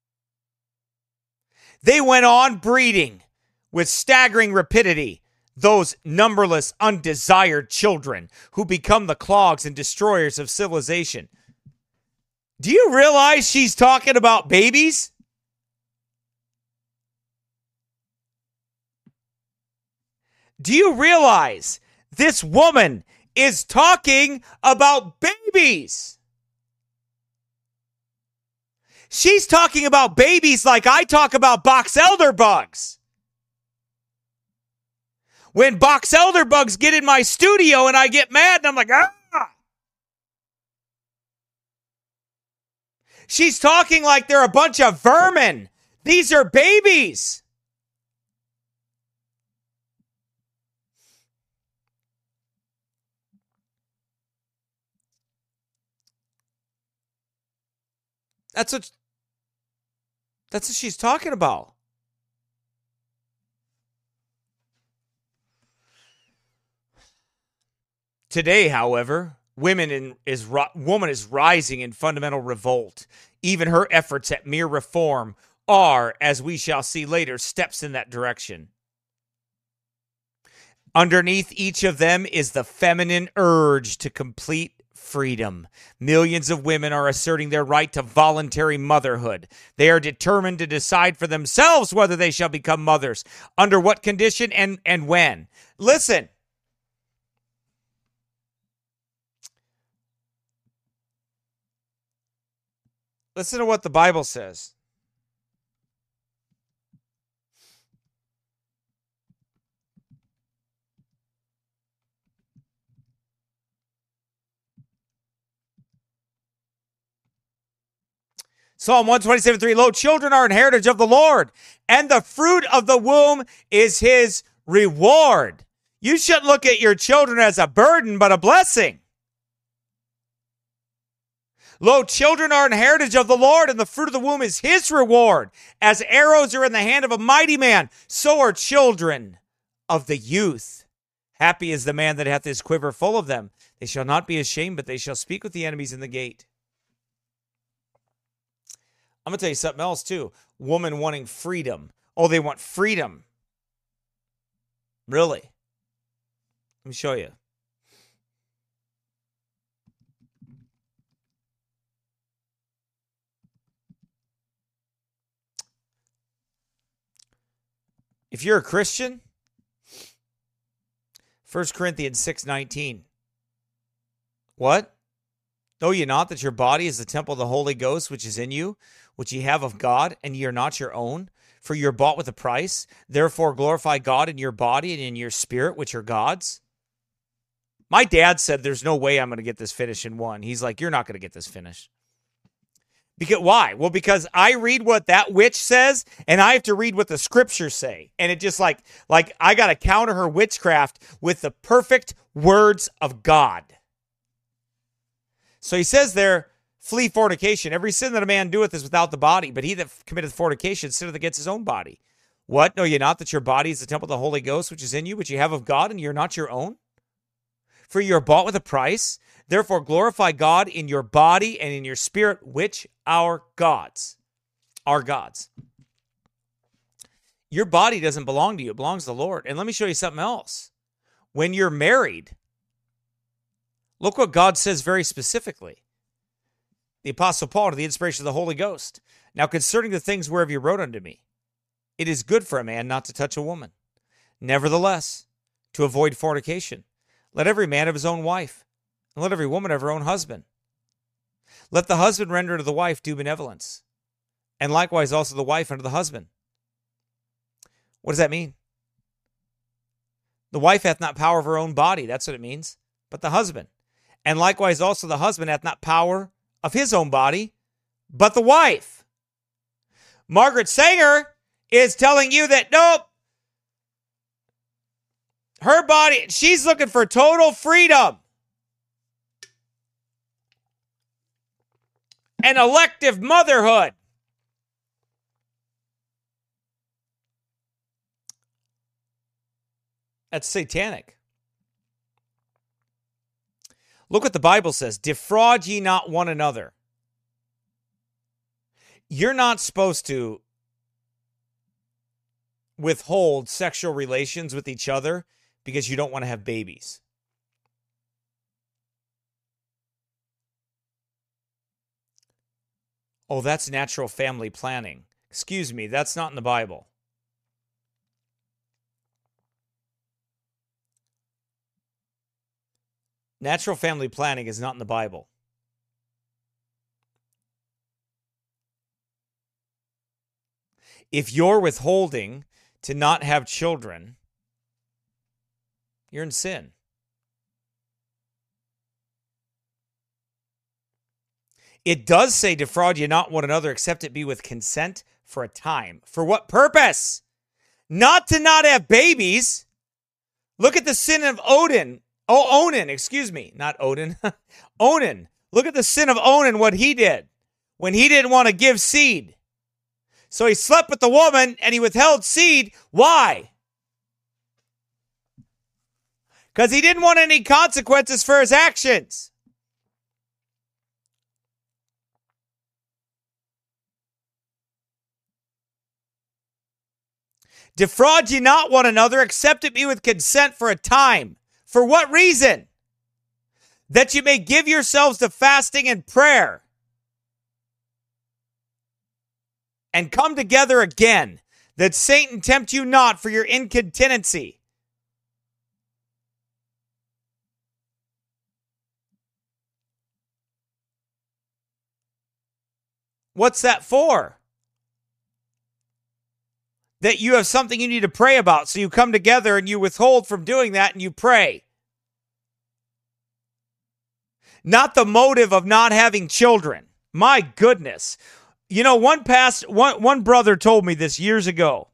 They went on breeding with staggering rapidity those numberless undesired children who become the clogs and destroyers of civilization. Do you realize she's talking about babies? Do you realize this woman is talking about babies? She's talking about babies like I talk about box elder bugs. When box elder bugs get in my studio and I get mad and I'm like, ah. She's talking like they're a bunch of vermin. These are babies. That's what, that's what she's talking about. Today, however, women in, is woman is rising in fundamental revolt. Even her efforts at mere reform are, as we shall see later, steps in that direction. Underneath each of them is the feminine urge to complete freedom. Millions of women are asserting their right to voluntary motherhood. They are determined to decide for themselves whether they shall become mothers, under what condition and, and when. Listen. Listen to what the Bible says. Psalm one twenty-seven three, lo, children are an heritage of the Lord, and the fruit of the womb is his reward. You shouldn't look at your children as a burden, but a blessing. Lo, children are an heritage of the Lord, and the fruit of the womb is his reward. As arrows are in the hand of a mighty man, so are children of the youth. Happy is the man that hath his quiver full of them. They shall not be ashamed, but they shall speak with the enemies in the gate. I'm going to tell you something else, too. Woman wanting freedom. Oh, they want freedom. Really? Let me show you. If you're a Christian, First Corinthians six nineteen. What? Know ye not that your body is the temple of the Holy Ghost, which is in you, which ye have of God, and ye are not your own? For you are bought with a price. Therefore glorify God in your body and in your spirit, which are God's. My dad said there's no way I'm going to get this finished in one. He's like, you're not going to get this finished. Because why? Well, because I read what that witch says, and I have to read what the scriptures say. And it just like, like I got to counter her witchcraft with the perfect words of God. So he says there, flee fornication. Every sin that a man doeth is without the body, but he that committeth fornication sinneth against his own body. What? Know ye not that your body is the temple of the Holy Ghost, which is in you, which ye have of God, and ye are not your own? For you are bought with a price. Therefore glorify God in your body and in your spirit, which are God's. Are God's. Your body doesn't belong to you. It belongs to the Lord. And let me show you something else. When you're married, look what God says very specifically. The Apostle Paul, to the inspiration of the Holy Ghost. Now concerning the things whereof you wrote unto me, it is good for a man not to touch a woman. Nevertheless, to avoid fornication, let every man have his own wife, and let every woman have her own husband. Let the husband render to the wife due benevolence, and likewise also the wife unto the husband. What does that mean? The wife hath not power of her own body, that's what it means, but the husband. And likewise also the husband hath not power of his own body, but the wife. Margaret Sanger is telling you that, nope, her body, she's looking for total freedom and elective motherhood. That's satanic. Look what the Bible says. Defraud ye not one another. You're not supposed to withhold sexual relations with each other because you don't want to have babies. Oh, that's natural family planning. Excuse me, that's not in the Bible. Natural family planning is not in the Bible. If you're withholding to not have children, you're in sin. It does say defraud ye not one another, except it be with consent for a time. For what purpose? Not to not have babies. Look at the sin of Odin. Oh, Onan, excuse me. Not Odin. Onan. Look at the sin of Onan, what he did when he didn't want to give seed. So he slept with the woman and he withheld seed. Why? Because he didn't want any consequences for his actions. Defraud ye not one another, except it be with consent for a time. For what reason? That you may give yourselves to fasting and prayer, and come together again, that Satan tempt you not for your incontinency. What's that for? That you have something you need to pray about. So you come together and you withhold from doing that and you pray. Not the motive of not having children. My goodness. You know, one past one, one brother told me this years ago.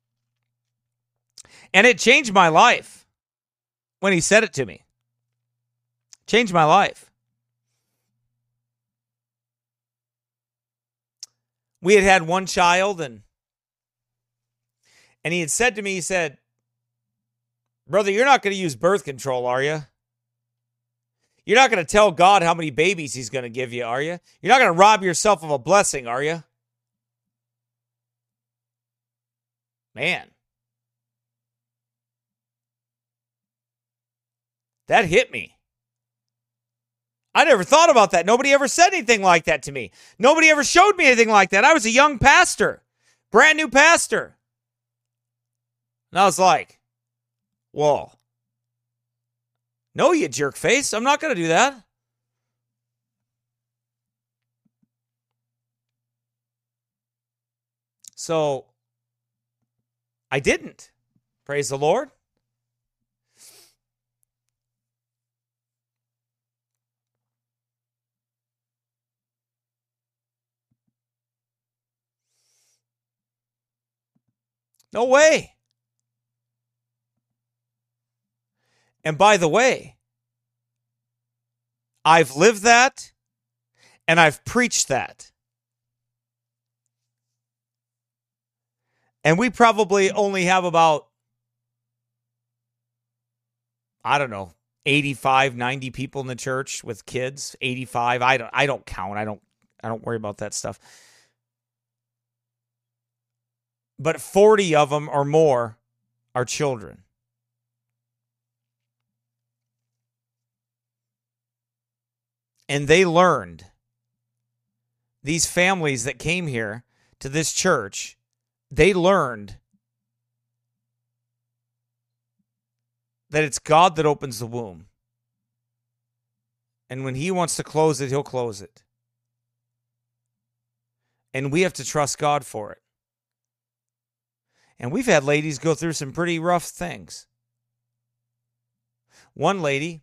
And it changed my life when he said it to me. Changed my life. We had had one child, and And he had said to me, he said, brother, you're not going to use birth control, are you? You're not going to tell God how many babies he's going to give you, are you? You're not going to rob yourself of a blessing, are you? Man. That hit me. I never thought about that. Nobody ever said anything like that to me. Nobody ever showed me anything like that. I was a young pastor, brand new pastor. And I was like, whoa. No, you jerk face. I'm not going to do that. So I didn't. Praise the Lord. No way. And by the way, I've lived that and I've preached that. And we probably only have about, I don't know, eighty-five, ninety people in the church with kids, eighty-five. I don't I don't count. I don't I don't worry about that stuff. But forty of them or more are children. And they learned, these families that came here to this church, they learned that it's God that opens the womb. And when he wants to close it, he'll close it. And we have to trust God for it. And we've had ladies go through some pretty rough things. One lady,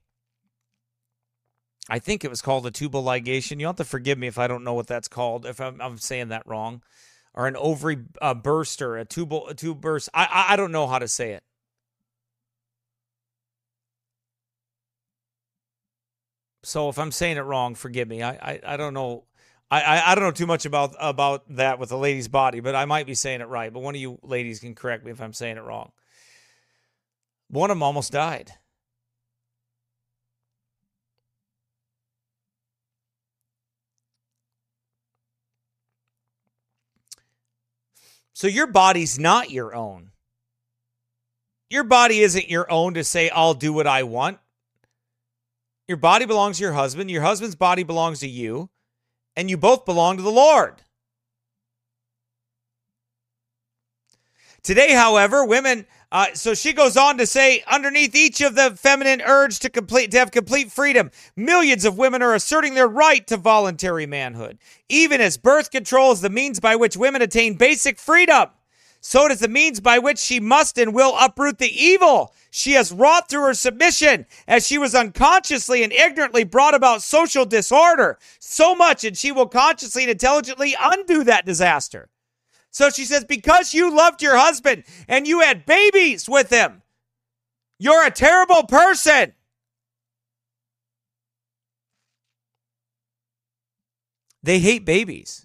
I think it was called a tubal ligation. You'll have to forgive me if I don't know what that's called, if I'm, I'm saying that wrong. Or an ovary uh, burster, a tubal, a tube burst. I, I I don't know how to say it. So if I'm saying it wrong, forgive me. I I, I don't know. I, I I don't know too much about about that with a lady's body, but I might be saying it right. But one of you ladies can correct me if I'm saying it wrong. One of them almost died. So your body's not your own. Your body isn't your own to say, I'll do what I want. Your body belongs to your husband. Your husband's body belongs to you. And you both belong to the Lord. Today, however, women, uh, so she goes on to say, underneath each of the feminine urge to complete to have complete freedom, millions of women are asserting their right to voluntary manhood. Even as birth control is the means by which women attain basic freedom, so does the means by which she must and will uproot the evil she has wrought through her submission, as she was unconsciously and ignorantly brought about social disorder so much, and she will consciously and intelligently undo that disaster. So she says, because you loved your husband and you had babies with him, you're a terrible person. They hate babies.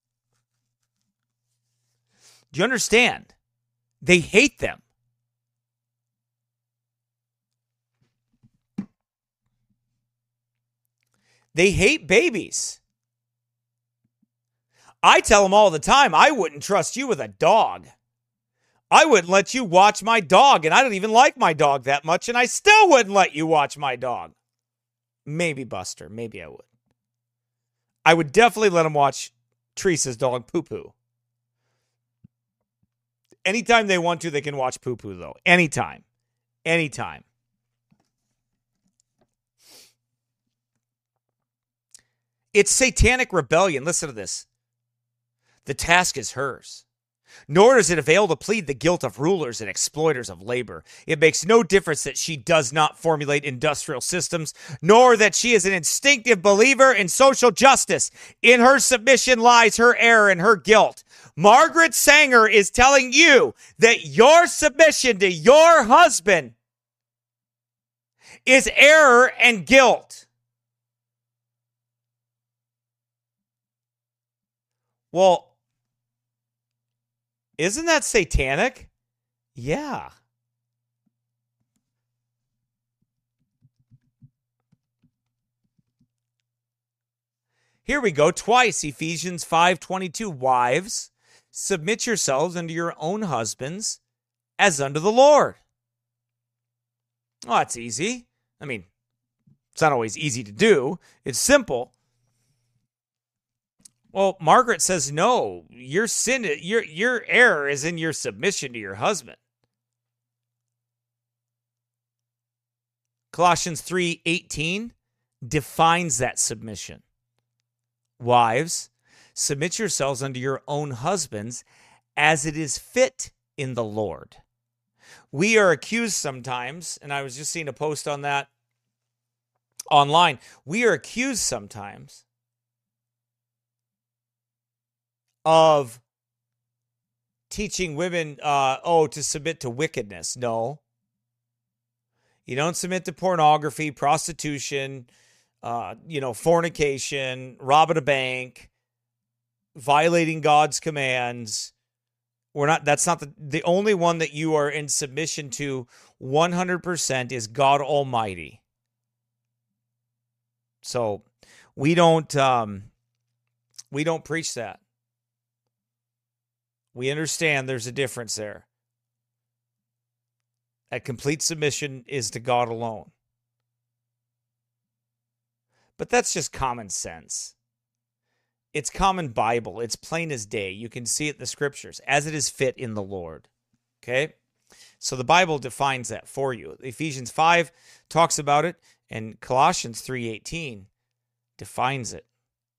Do you understand? They hate them. They hate babies. I tell them all the time, I wouldn't trust you with a dog. I wouldn't let you watch my dog, and I don't even like my dog that much, and I still wouldn't let you watch my dog. Maybe Buster. Maybe I would. I would definitely let him watch Teresa's dog, Poo Poo. Anytime they want to, they can watch Poo Poo, though. Anytime. Anytime. It's satanic rebellion. Listen to this. The task is hers. Nor does it avail to plead the guilt of rulers and exploiters of labor. It makes no difference that she does not formulate industrial systems, nor that she is an instinctive believer in social justice. In her submission lies her error and her guilt. Margaret Sanger is telling you that your submission to your husband is error and guilt. Well, isn't that satanic? Yeah. Here we go. Twice, Ephesians five twenty-two. Wives, submit yourselves unto your own husbands as unto the Lord. Oh, that's easy. I mean, it's not always easy to do. It's simple. Well, Margaret says, no, your sin, your, your error is in your submission to your husband. Colossians three eighteen defines that submission. Wives, submit yourselves unto your own husbands as it is fit in the Lord. We are accused sometimes, and I was just seeing a post on that online. We are accused sometimes of teaching women, uh, oh, to submit to wickedness. No. You don't submit to pornography, prostitution, uh, you know, fornication, robbing a bank, violating God's commands. We're not, that's not the, the only one that you are in submission to one hundred percent is God Almighty. So we don't, um, we don't preach that. We understand there's a difference there. That complete submission is to God alone. But that's just common sense. It's common Bible. It's plain as day. You can see it in the scriptures, as it is fit in the Lord. Okay? So the Bible defines that for you. Ephesians five talks about it, and Colossians three eighteen defines it.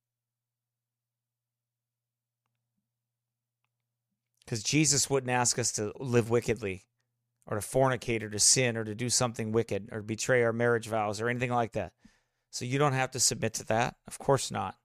Because Jesus wouldn't ask us to live wickedly, or to fornicate, or to sin, or to do something wicked, or betray our marriage vows, or anything like that. So you don't have to submit to that? Of course not.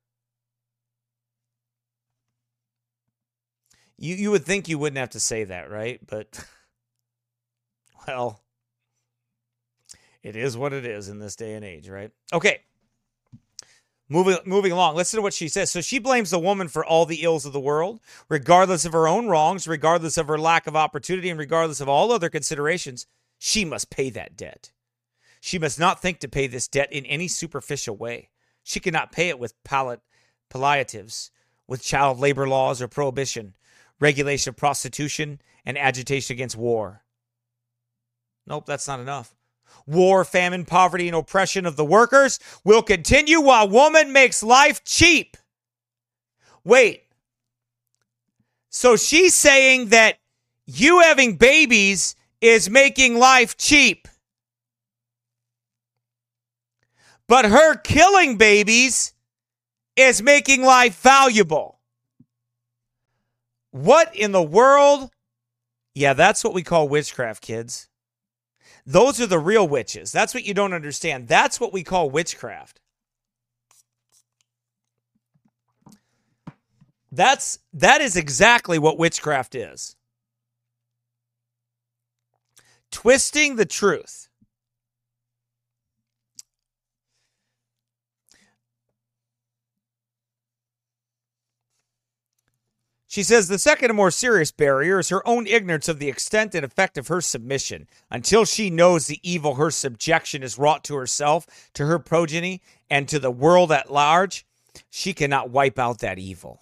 You you would think you wouldn't have to say that, right? But, well, it is what it is in this day and age, right? Okay. Moving, moving along, listen to what she says. So she blames the woman for all the ills of the world, regardless of her own wrongs, regardless of her lack of opportunity, and regardless of all other considerations. She must pay that debt. She must not think to pay this debt in any superficial way. She cannot pay it with palliat- palliatives, with child labor laws or prohibition, regulation of prostitution, and agitation against war. Nope, that's not enough. War, famine, poverty, and oppression of the workers will continue while woman makes life cheap. Wait. So she's saying that you having babies is making life cheap. But her killing babies is making life valuable. What in the world? Yeah, that's what we call witchcraft, kids. Those are the real witches. That's what you don't understand. That's what we call witchcraft. That's that is exactly what witchcraft is. Twisting the truth. She says the second and more serious barrier is her own ignorance of the extent and effect of her submission. Until she knows the evil her subjection has wrought to herself, to her progeny, and to the world at large, she cannot wipe out that evil.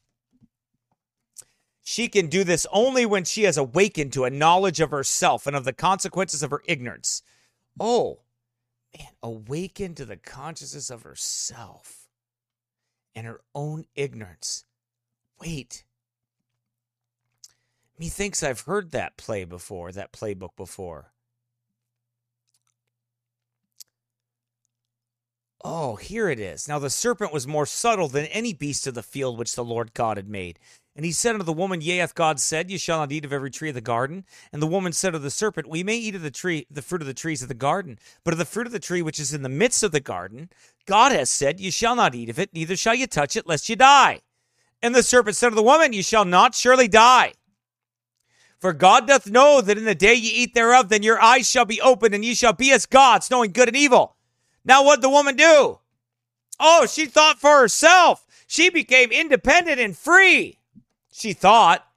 She can do this only when she has awakened to a knowledge of herself and of the consequences of her ignorance. Oh, man, awaken to the consciousness of herself and her own ignorance. Wait. Methinks I've heard that play before, that playbook before. Oh, here it is. Now the serpent was more subtle than any beast of the field which the Lord God had made. And he said unto the woman, Yea, hath God said, Ye shall not eat of every tree of the garden? And the woman said to the serpent, We may eat of the tree, the fruit of the trees of the garden, but of the fruit of the tree which is in the midst of the garden, God has said, Ye shall not eat of it, neither shall ye touch it, lest ye die. And the serpent said to the woman, Ye shall not surely die. For God doth know that in the day ye eat thereof, then your eyes shall be opened, and ye shall be as gods, knowing good and evil. Now what'd the woman do? Oh, she thought for herself. She became independent and free. She thought,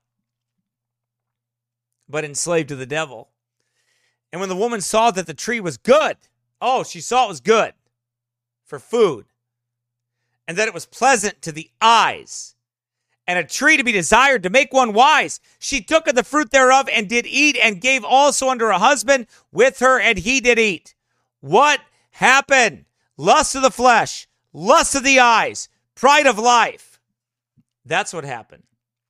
but enslaved to the devil. And when the woman saw that the tree was good, oh, she saw it was good for food, and that it was pleasant to the eyes, and a tree to be desired to make one wise. She took of the fruit thereof and did eat, and gave also unto her husband with her, and he did eat. What happened? Lust of the flesh, lust of the eyes, pride of life. That's what happened.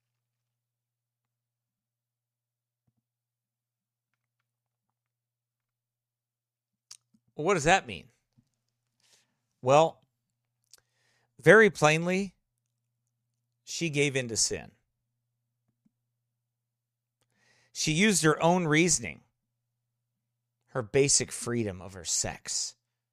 Well, what does that mean? Well, very plainly, she gave in to sin. She used her own reasoning, her basic freedom of her sex.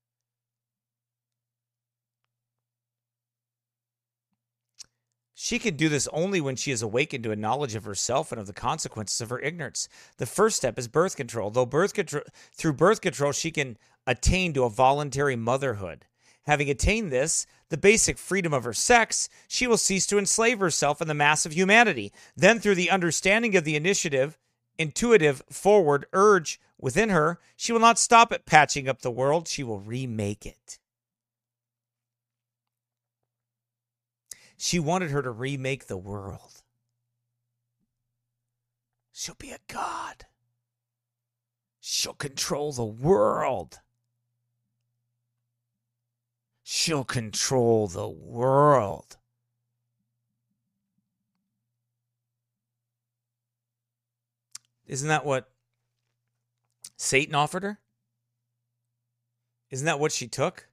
She can do this only when she is awakened to a knowledge of herself and of the consequences of her ignorance. The first step is birth control. Though birth control, through birth control, she can attain to a voluntary motherhood. Having attained this, the basic freedom of her sex, she will cease to enslave herself and the mass of humanity. Then, through the understanding of the initiative, intuitive, forward urge within her, she will not stop at patching up the world. She will remake it. She wanted her to remake the world. She'll be a god. She'll control the world. She'll control the world. Isn't that what Satan offered her? Isn't that what she took?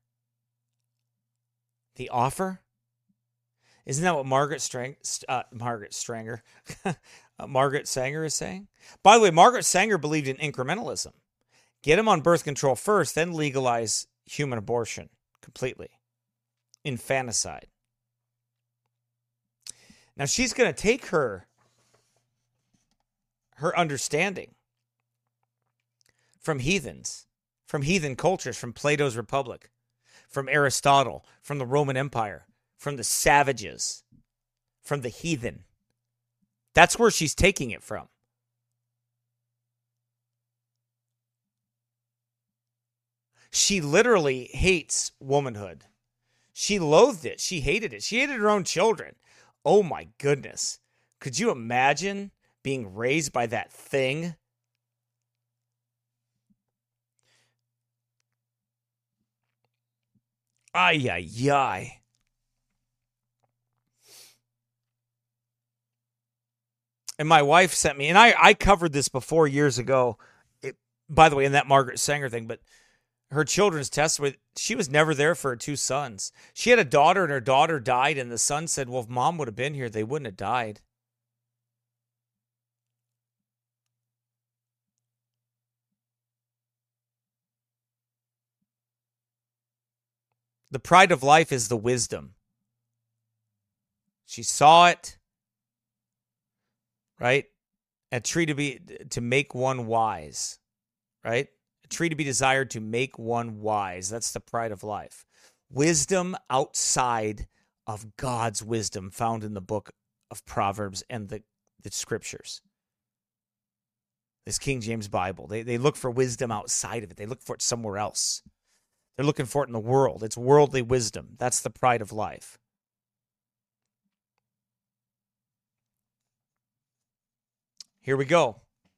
The offer? Isn't that what Margaret Strang, uh, Margaret Stranger, uh, Margaret Sanger is saying? By the way, Margaret Sanger believed in incrementalism. Get him on birth control first, then legalize human abortion completely. Infanticide. Now she's going to take her, her understanding from heathens, from heathen cultures, from Plato's Republic, from Aristotle, from the Roman Empire, from the savages, from the heathen. That's where she's taking it from. She literally hates womanhood. She loathed it. She hated it. She hated her own children. Oh my goodness. Could you imagine being raised by that thing? Ay, ay, ay. And my wife sent me, and I, I covered this before years ago, it, by the way, in that Margaret Sanger thing, but her children's testimony, she was never there for her two sons. She had a daughter, and her daughter died, and the son said, well, if mom would have been here, they wouldn't have died. The pride of life is the wisdom. She saw it. Right? A tree to be, to make one wise. Right? A tree to be desired to make one wise. That's the pride of life. Wisdom outside of God's wisdom found in the book of Proverbs and the, the scriptures. This King James Bible. They, they look for wisdom outside of it. They look for it somewhere else. They're looking for it in the world. It's worldly wisdom. That's the pride of life. Here we go.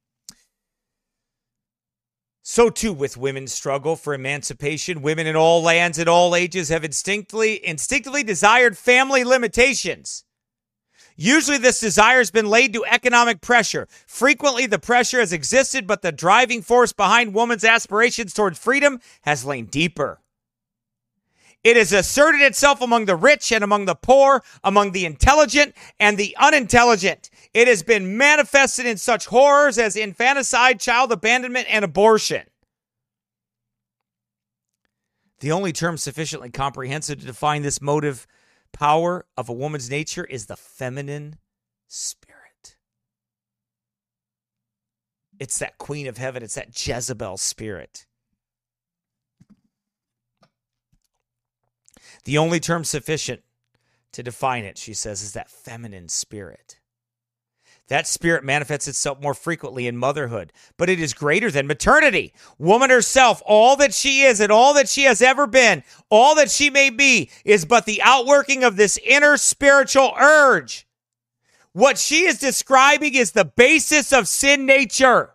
So too with women's struggle for emancipation. Women in all lands and all ages have instinctively, instinctively desired family limitations. Usually this desire has been laid to economic pressure. Frequently the pressure has existed, but the driving force behind woman's aspirations toward freedom has lain deeper. It has asserted itself among the rich and among the poor, among the intelligent and the unintelligent. It has been manifested in such horrors as infanticide, child abandonment, and abortion. The only term sufficiently comprehensive to define this motive power of a woman's nature is the feminine spirit. It's that queen of heaven. It's that Jezebel spirit. The only term sufficient to define it, she says, is that feminine spirit. That spirit manifests itself more frequently in motherhood, but it is greater than maternity. Woman herself, all that she is and all that she has ever been, all that she may be, is but the outworking of this inner spiritual urge. What she is describing is the basis of sin nature.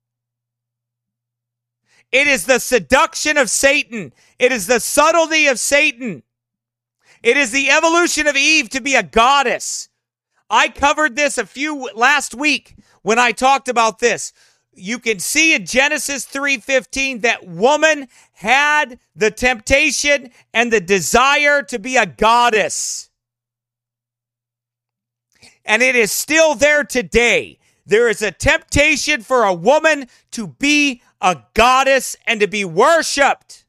It is the seduction of Satan. It is the subtlety of Satan. It is the evolution of Eve to be a goddess. I covered this a few last week when I talked about this. You can see in Genesis three fifteen that woman had the temptation and the desire to be a goddess. And it is still there today. There is a temptation for a woman to be a goddess and to be worshipped.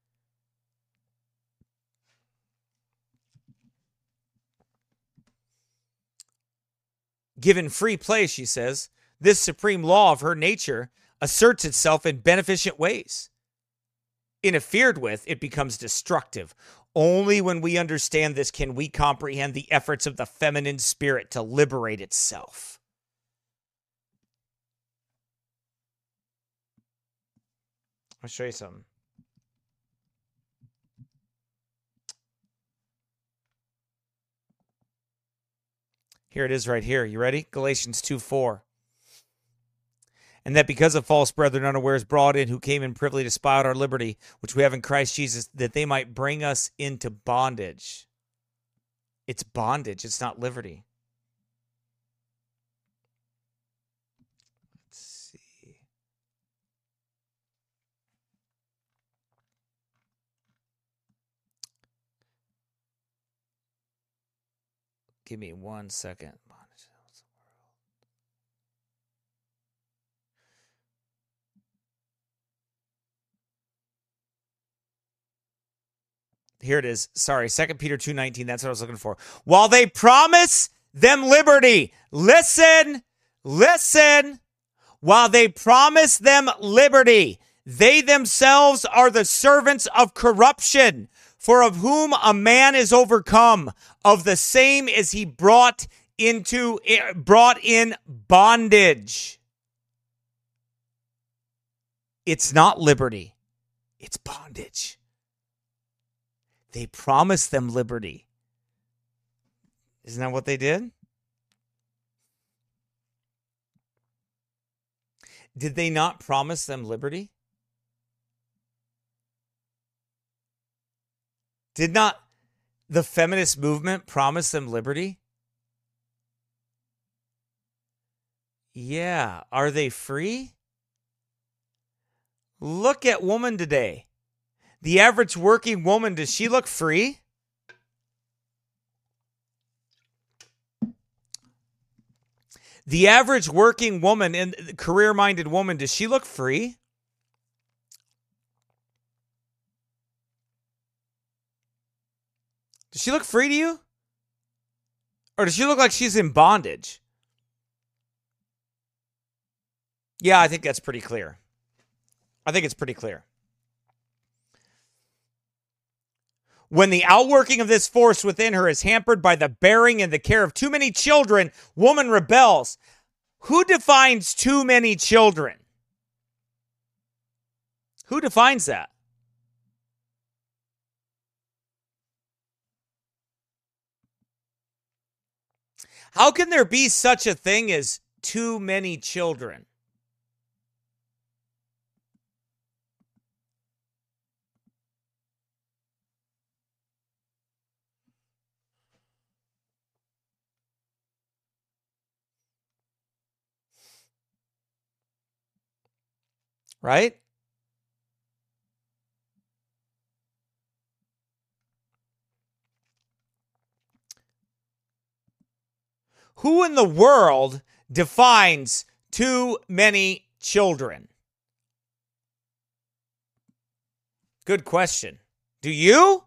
Given free play, she says, this supreme law of her nature asserts itself in beneficent ways. Interfered with, it becomes destructive. Only when we understand this can we comprehend the efforts of the feminine spirit to liberate itself. I'll show you something. Here it is right here. You ready? Galatians two four. And that because of false brethren unawares brought in, who came in privily to spy out our liberty, which we have in Christ Jesus, that they might bring us into bondage. It's bondage. It's not liberty. Let's see. Give me one second. Here it is. Sorry, Second Peter two nineteen. That's what I was looking for. While they promise them liberty. Listen, listen. While they promise them liberty, they themselves are the servants of corruption. For of whom a man is overcome, of the same is he brought into brought in bondage. It's not liberty. It's bondage. They promised them liberty. Isn't that what they did? Did they not promise them liberty? Did not the feminist movement promise them liberty? Yeah. Are they free? Look at woman today. The average working woman, does she look free? The average working woman and career-minded woman, does she look free? Does she look free to you? Or does she look like she's in bondage? Yeah, I think that's pretty clear. I think it's pretty clear. When the outworking of this force within her is hampered by the bearing and the care of too many children, woman rebels. Who defines too many children? Who defines that? How can there be such a thing as too many children? Right? Who in the world defines too many children? Good question. Do you?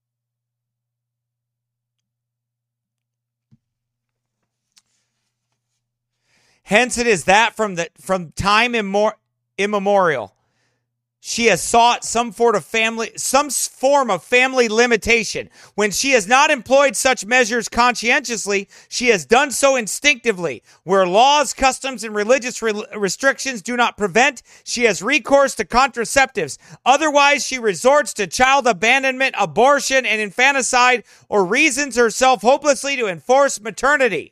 Hence it is that from the from time immor- immemorial, she has sought some sort of family, some form of family limitation. When she has not employed such measures conscientiously, she has done so instinctively. Where laws, customs, and religious re- restrictions do not prevent, she has recourse to contraceptives. Otherwise, she resorts to child abandonment, abortion, and infanticide, or reasons herself hopelessly to enforce maternity.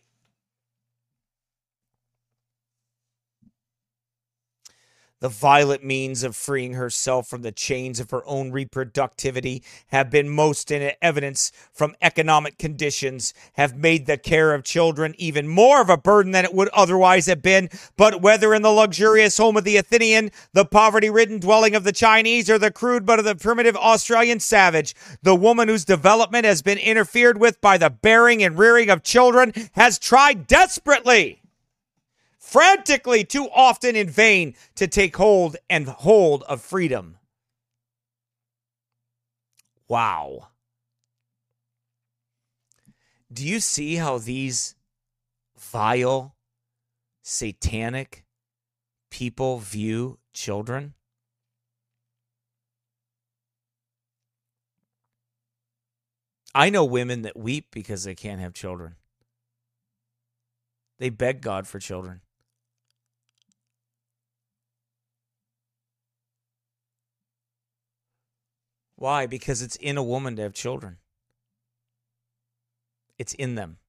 The violent means of freeing herself from the chains of her own reproductivity have been most in evidence from economic conditions, have made the care of children even more of a burden than it would otherwise have been. But whether in the luxurious home of the Athenian, the poverty-ridden dwelling of the Chinese, or the crude but of the primitive Australian savage, the woman whose development has been interfered with by the bearing and rearing of children has tried desperately, frantically too often in vain to take hold and hold of freedom. Wow. Do you see how these vile, satanic people view children? I know women that weep because they can't have children. They beg God for children. Why? Because it's in a woman to have children. It's in them.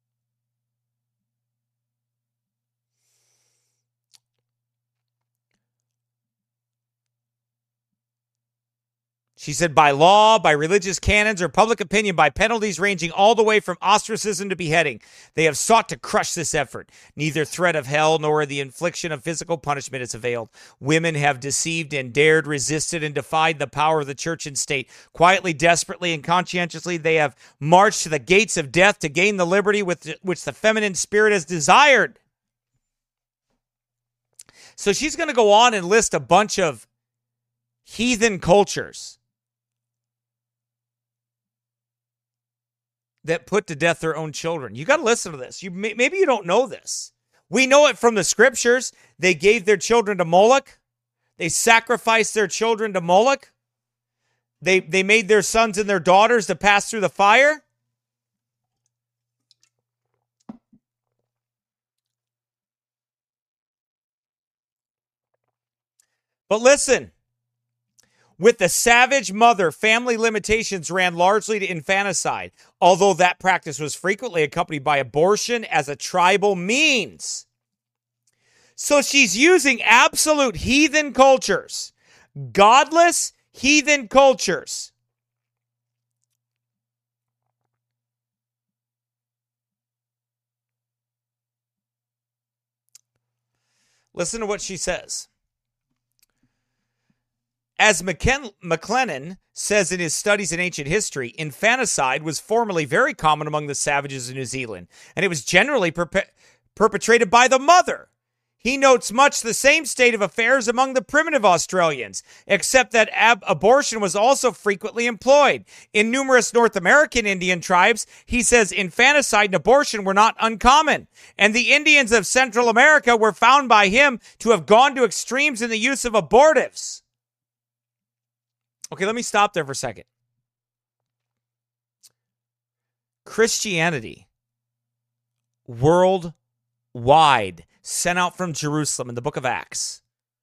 She said, by law, by religious canons, or public opinion, by penalties ranging all the way from ostracism to beheading, they have sought to crush this effort. Neither threat of hell nor the infliction of physical punishment has availed. Women have deceived and dared, resisted, and defied the power of the church and state. Quietly, desperately, and conscientiously, they have marched to the gates of death to gain the liberty with which the feminine spirit has desired. So she's going to go on and list a bunch of heathen cultures that put to death their own children. You got to listen to this. You maybe you don't know this. We know it from the scriptures. They gave their children to Moloch. They sacrificed their children to Moloch. They they made their sons and their daughters to pass through the fire. But listen, with the savage mother, family limitations ran largely to infanticide, although that practice was frequently accompanied by abortion as a tribal means. So she's using absolute heathen cultures, godless heathen cultures. Listen to what she says. As McKen- McLennan says in his studies in ancient history, infanticide was formerly very common among the savages of New Zealand, and it was generally perpe- perpetrated by the mother. He notes much the same state of affairs among the primitive Australians, except that ab- abortion was also frequently employed. In numerous North American Indian tribes, he says infanticide and abortion were not uncommon, and the Indians of Central America were found by him to have gone to extremes in the use of abortives. Okay, let me stop there for a second. Christianity, worldwide, sent out from Jerusalem in the book of Acts,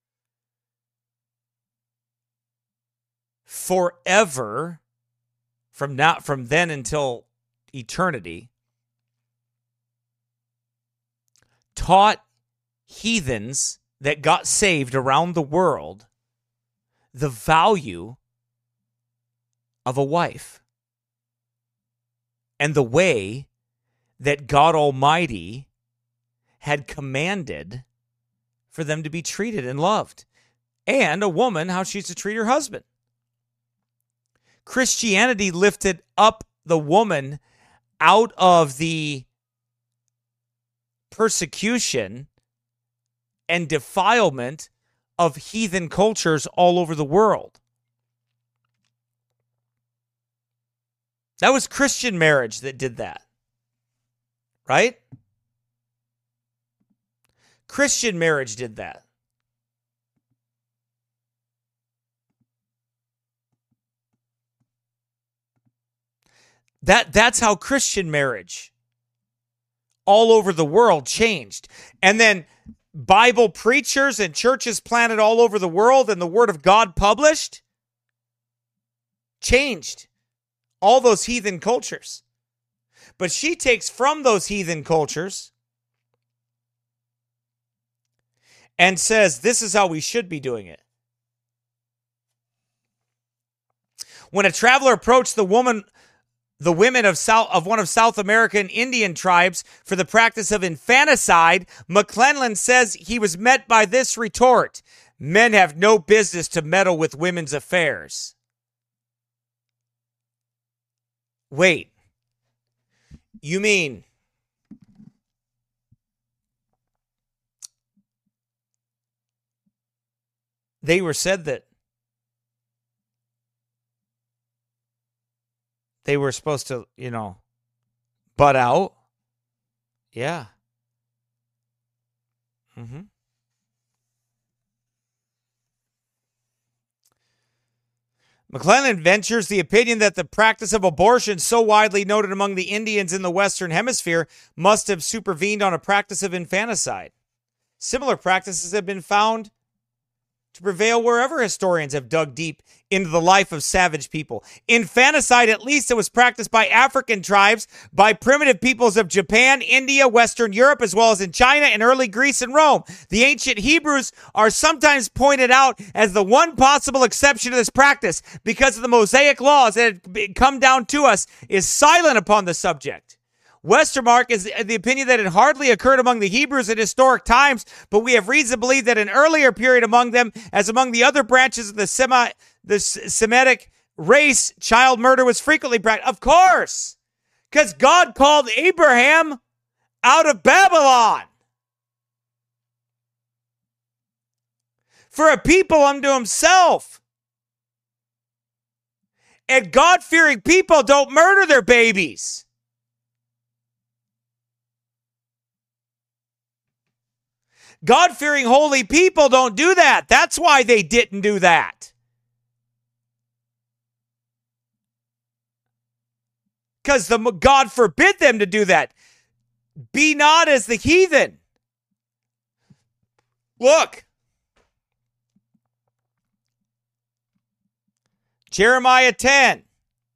forever, from now, from then until eternity, taught heathens that got saved around the world the value of a wife and the way that God Almighty had commanded for them to be treated and loved, and a woman, how she's to treat her husband. Christianity lifted up the woman out of the persecution and defilement of heathen cultures all over the world. That was Christian marriage that did that, right? Christian marriage did that. That that's how Christian marriage all over the world changed. And then Bible preachers and churches planted all over the world and the Word of God published changed all those heathen cultures. But she takes from those heathen cultures and says, this is how we should be doing it. When a traveler approached the woman, the women of South of one of South American Indian tribes for the practice of infanticide, McClellan says he was met by this retort: men have no business to meddle with women's affairs. Wait, you mean they were said that they were supposed to, you know, butt out. Yeah. Mm-hmm. McClellan ventures the opinion that the practice of abortion, so widely noted among the Indians in the Western Hemisphere, must have supervened on a practice of infanticide. Similar practices have been found to prevail wherever historians have dug deep into the life of savage people. Infanticide, at least it was practiced by African tribes, by primitive peoples of Japan, India, Western Europe, as well as in China and early Greece and Rome. The ancient Hebrews are sometimes pointed out as the one possible exception to this practice because of the Mosaic laws that had come down to us is silent upon the subject. Westermark is the opinion that it hardly occurred among the Hebrews in historic times, but we have reason to believe that an earlier period among them, as among the other branches of the Semi, the Semitic race, child murder was frequently practiced. Of course, because God called Abraham out of Babylon for a people unto himself. And God-fearing people don't murder their babies. God-fearing holy people don't do that. That's why they didn't do that. Because the God forbid them to do that. Be not as the heathen. Look. Jeremiah ten.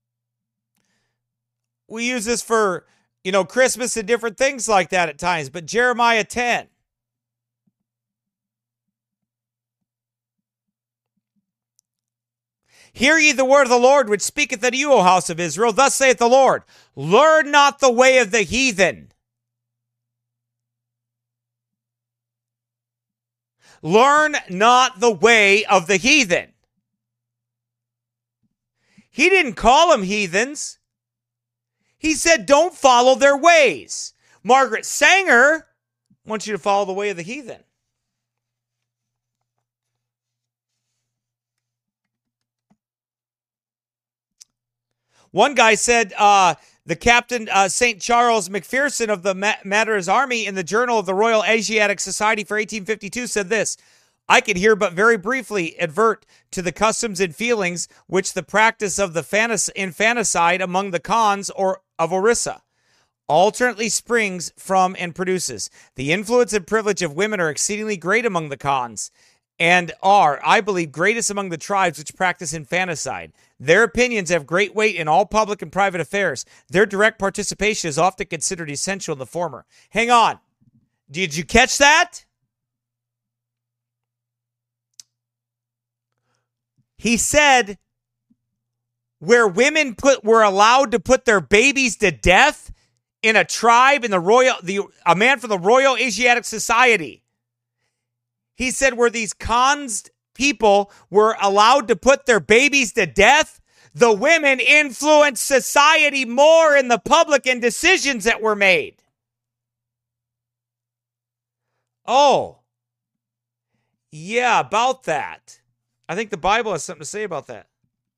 We use this for, you know, Christmas and different things like that at times, but Jeremiah ten. Hear ye the word of the Lord, which speaketh unto you, O house of Israel. Thus saith the Lord, learn not the way of the heathen. Learn not the way of the heathen. He didn't call them heathens. He said, don't follow their ways. Margaret Sanger wants you to follow the way of the heathen. One guy said, uh, the Captain uh, Saint Charles McPherson of the Madras Army in the Journal of the Royal Asiatic Society for eighteen fifty-two said this, I could here but very briefly advert to the customs and feelings which the practice of the fantas- infanticide among the Khans or of Orissa alternately springs from and produces. The influence and privilege of women are exceedingly great among the Khans, and are, I believe, greatest among the tribes which practice infanticide. Their opinions have great weight in all public and private affairs. Their direct participation is often considered essential in the former. Hang on. Did you catch that? He said where women put were allowed to put their babies to death in a tribe in the royal the a man from the Royal Asiatic Society. He said where these Khans people were allowed to put their babies to death, the women influenced society more in the public and decisions that were made. Oh, yeah, about that. I think the Bible has something to say about that.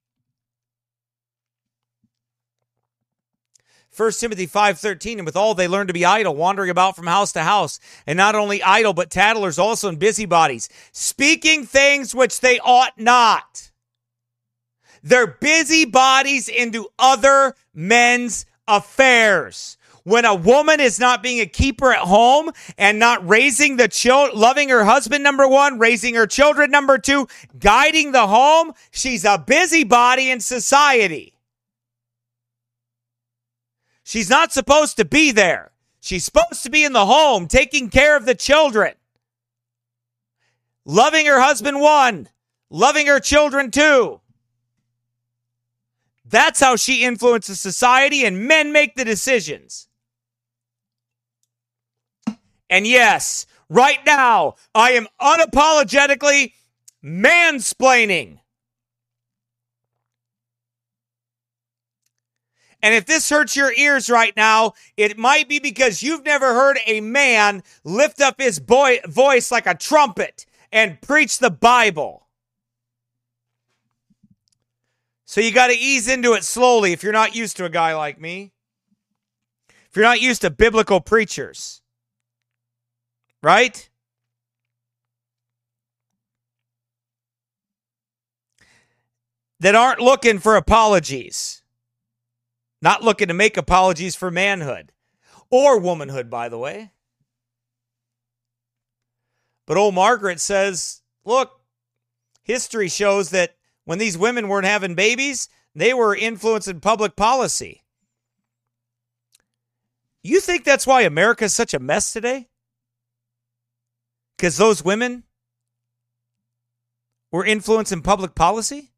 First Timothy five thirteen, and withal they learn to be idle, wandering about from house to house, and not only idle, but tattlers also and busybodies, speaking things which they ought not. They're busybodies into other men's affairs. When a woman is not being a keeper at home and not raising the child, loving her husband, number one, raising her children, number two, guiding the home, she's a busybody in society. She's not supposed to be there. She's supposed to be in the home, taking care of the children. Loving her husband, one. Loving her children, two. That's how she influences society, and men make the decisions. And yes, right now, I am unapologetically mansplaining. And if this hurts your ears right now, it might be because you've never heard a man lift up his boy, voice like a trumpet and preach the Bible. So you got to ease into it slowly if you're not used to a guy like me. If you're not used to biblical preachers. Right? That aren't looking for apologies. Not looking to make apologies for manhood. Or womanhood, by the way. But old Margaret says, look, history shows that when these women weren't having babies, they were influencing public policy. You think that's why America's such a mess today? Because those women were influencing public policy?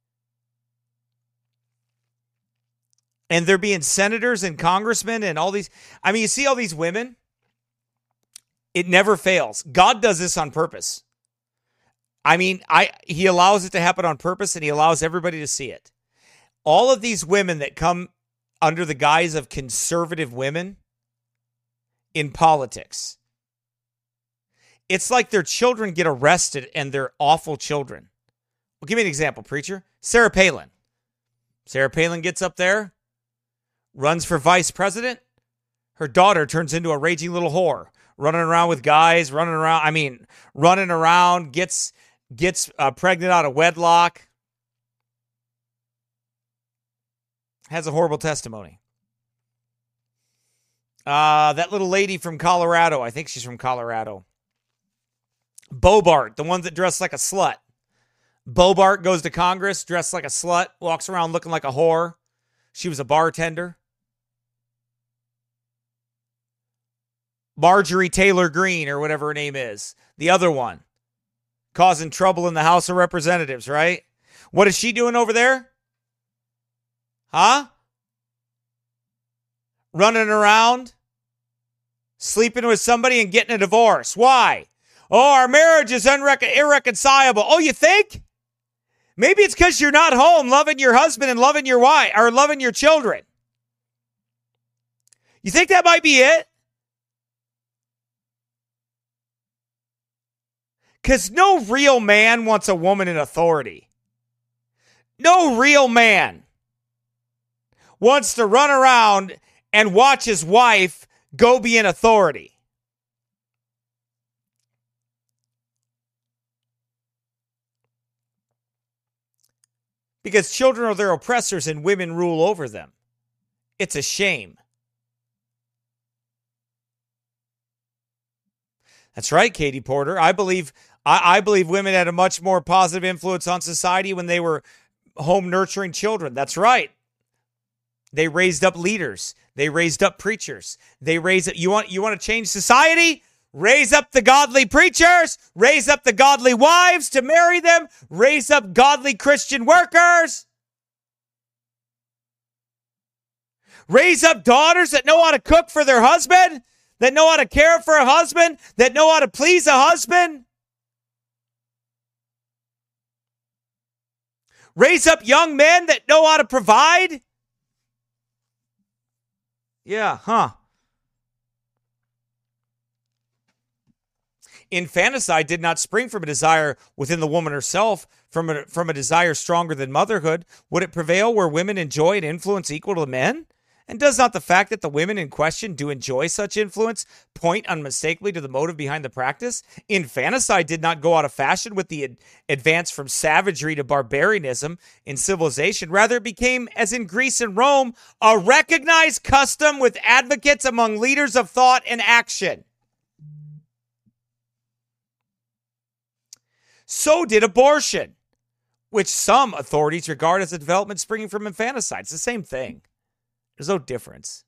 And they're being senators and congressmen and all these. I mean, you see all these women? It never fails. God does this on purpose. I mean, I he allows it to happen on purpose, and he allows everybody to see it. All of these women that come under the guise of conservative women in politics, it's like their children get arrested and they're awful children. Well, give me an example, preacher. Sarah Palin. Sarah Palin gets up there, runs for vice president. Her daughter turns into a raging little whore, running around with guys, running around. I mean, running around, gets gets uh, pregnant out of wedlock. Has a horrible testimony. Uh, that little lady from Colorado, I think she's from Colorado. Bobart, the one that dressed like a slut. Bobart goes to Congress, dressed like a slut, walks around looking like a whore. She was a bartender. Marjorie Taylor Greene, or whatever her name is. The other one. Causing trouble in the House of Representatives, right? What is she doing over there? Huh? Running around? Sleeping with somebody and getting a divorce. Why? Oh, our marriage is unrecon- irreconcilable. Oh, you think? Maybe it's because you're not home loving your husband and loving your wife, or loving your children. You think that might be it? Because no real man wants a woman in authority. No real man wants to run around and watch his wife go be in authority. Because children are their oppressors and women rule over them. It's a shame. That's right, Katie Porter. I believe I, I believe women had a much more positive influence on society when they were home nurturing children. That's right. They raised up leaders. They raised up preachers. They raised up, you want you want to change society? Raise up the godly preachers. Raise up the godly wives to marry them. Raise up godly Christian workers. Raise up daughters that know how to cook for their husband, that know how to care for a husband, that know how to please a husband. Raise up young men that know how to provide. Yeah, huh. Infanticide did not spring from a desire within the woman herself, from a, from a desire stronger than motherhood. Would it prevail where women enjoy an influence equal to men? And does not the fact that the women in question do enjoy such influence point unmistakably to the motive behind the practice? Infanticide did not go out of fashion with the ad- advance from savagery to barbarianism in civilization. Rather, it became, as in Greece and Rome, a recognized custom with advocates among leaders of thought and action. So did abortion, which some authorities regard as a development springing from infanticide. It's the same thing. There's no difference.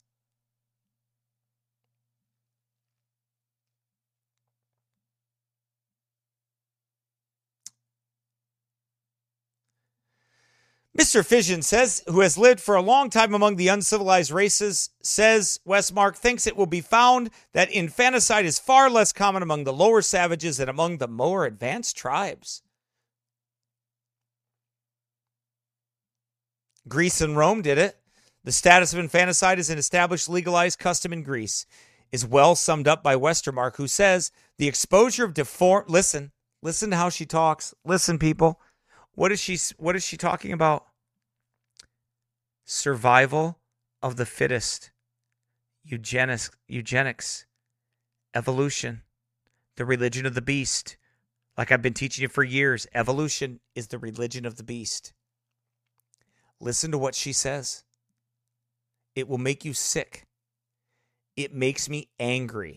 Mister Fission says, who has lived for a long time among the uncivilized races, says Westmark thinks it will be found that infanticide is far less common among the lower savages than among the more advanced tribes. Greece and Rome did it. The status of infanticide as an established legalized custom in Greece is well summed up by Westermark, who says the exposure of deformed... Listen, listen to how she talks. Listen, people. What is she, what is she talking about? survival of the fittest, eugenics, eugenics, evolution, the religion of the beast. Like I've been teaching you for years, evolution is the religion of the beast. Listen to what she says. It will make you sick. It makes me angry.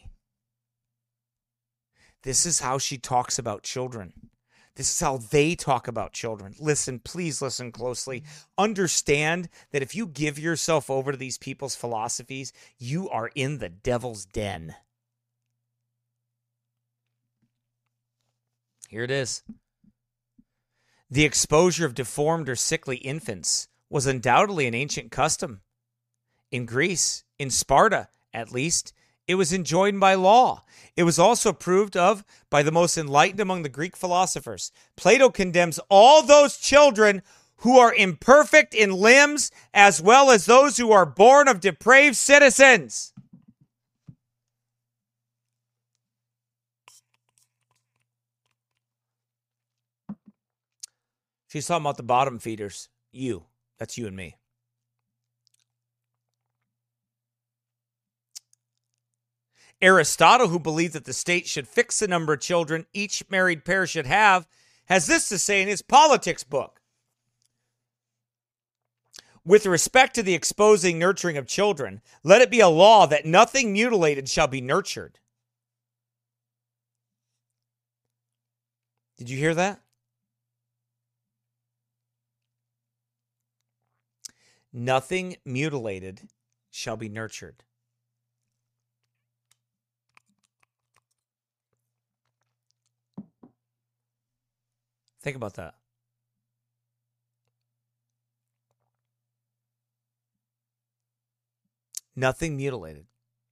This is how she talks about children. This is how they talk about children. Listen, please listen closely. Understand that if you give yourself over to these people's philosophies, you are in the devil's den. Here it is. The exposure of deformed or sickly infants was undoubtedly an ancient custom. In Greece, in Sparta at least, it was enjoined by law. It was also approved of by the most enlightened among the Greek philosophers. Plato condemns all those children who are imperfect in limbs as well as those who are born of depraved citizens. She's talking about the bottom feeders. You. That's you and me. Aristotle, who believed that the state should fix the number of children each married pair should have, has this to say in his Politics book. With respect to the exposing nurturing of children, let it be a law that nothing mutilated shall be nurtured. Did you hear that? Nothing mutilated shall be nurtured. Think about that. Nothing mutilated.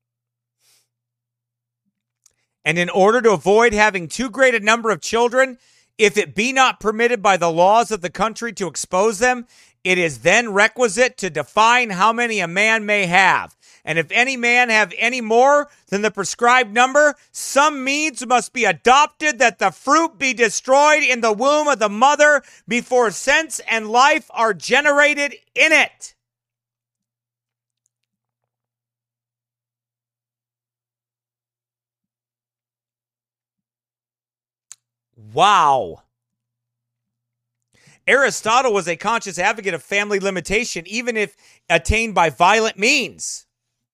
And in order to avoid having too great a number of children, if it be not permitted by the laws of the country to expose them, it is then requisite to define how many a man may have. And if any man have any more than the prescribed number, some means must be adopted that the fruit be destroyed in the womb of the mother before sense and life are generated in it. Wow. Aristotle was a conscious advocate of family limitation, even if attained by violent means.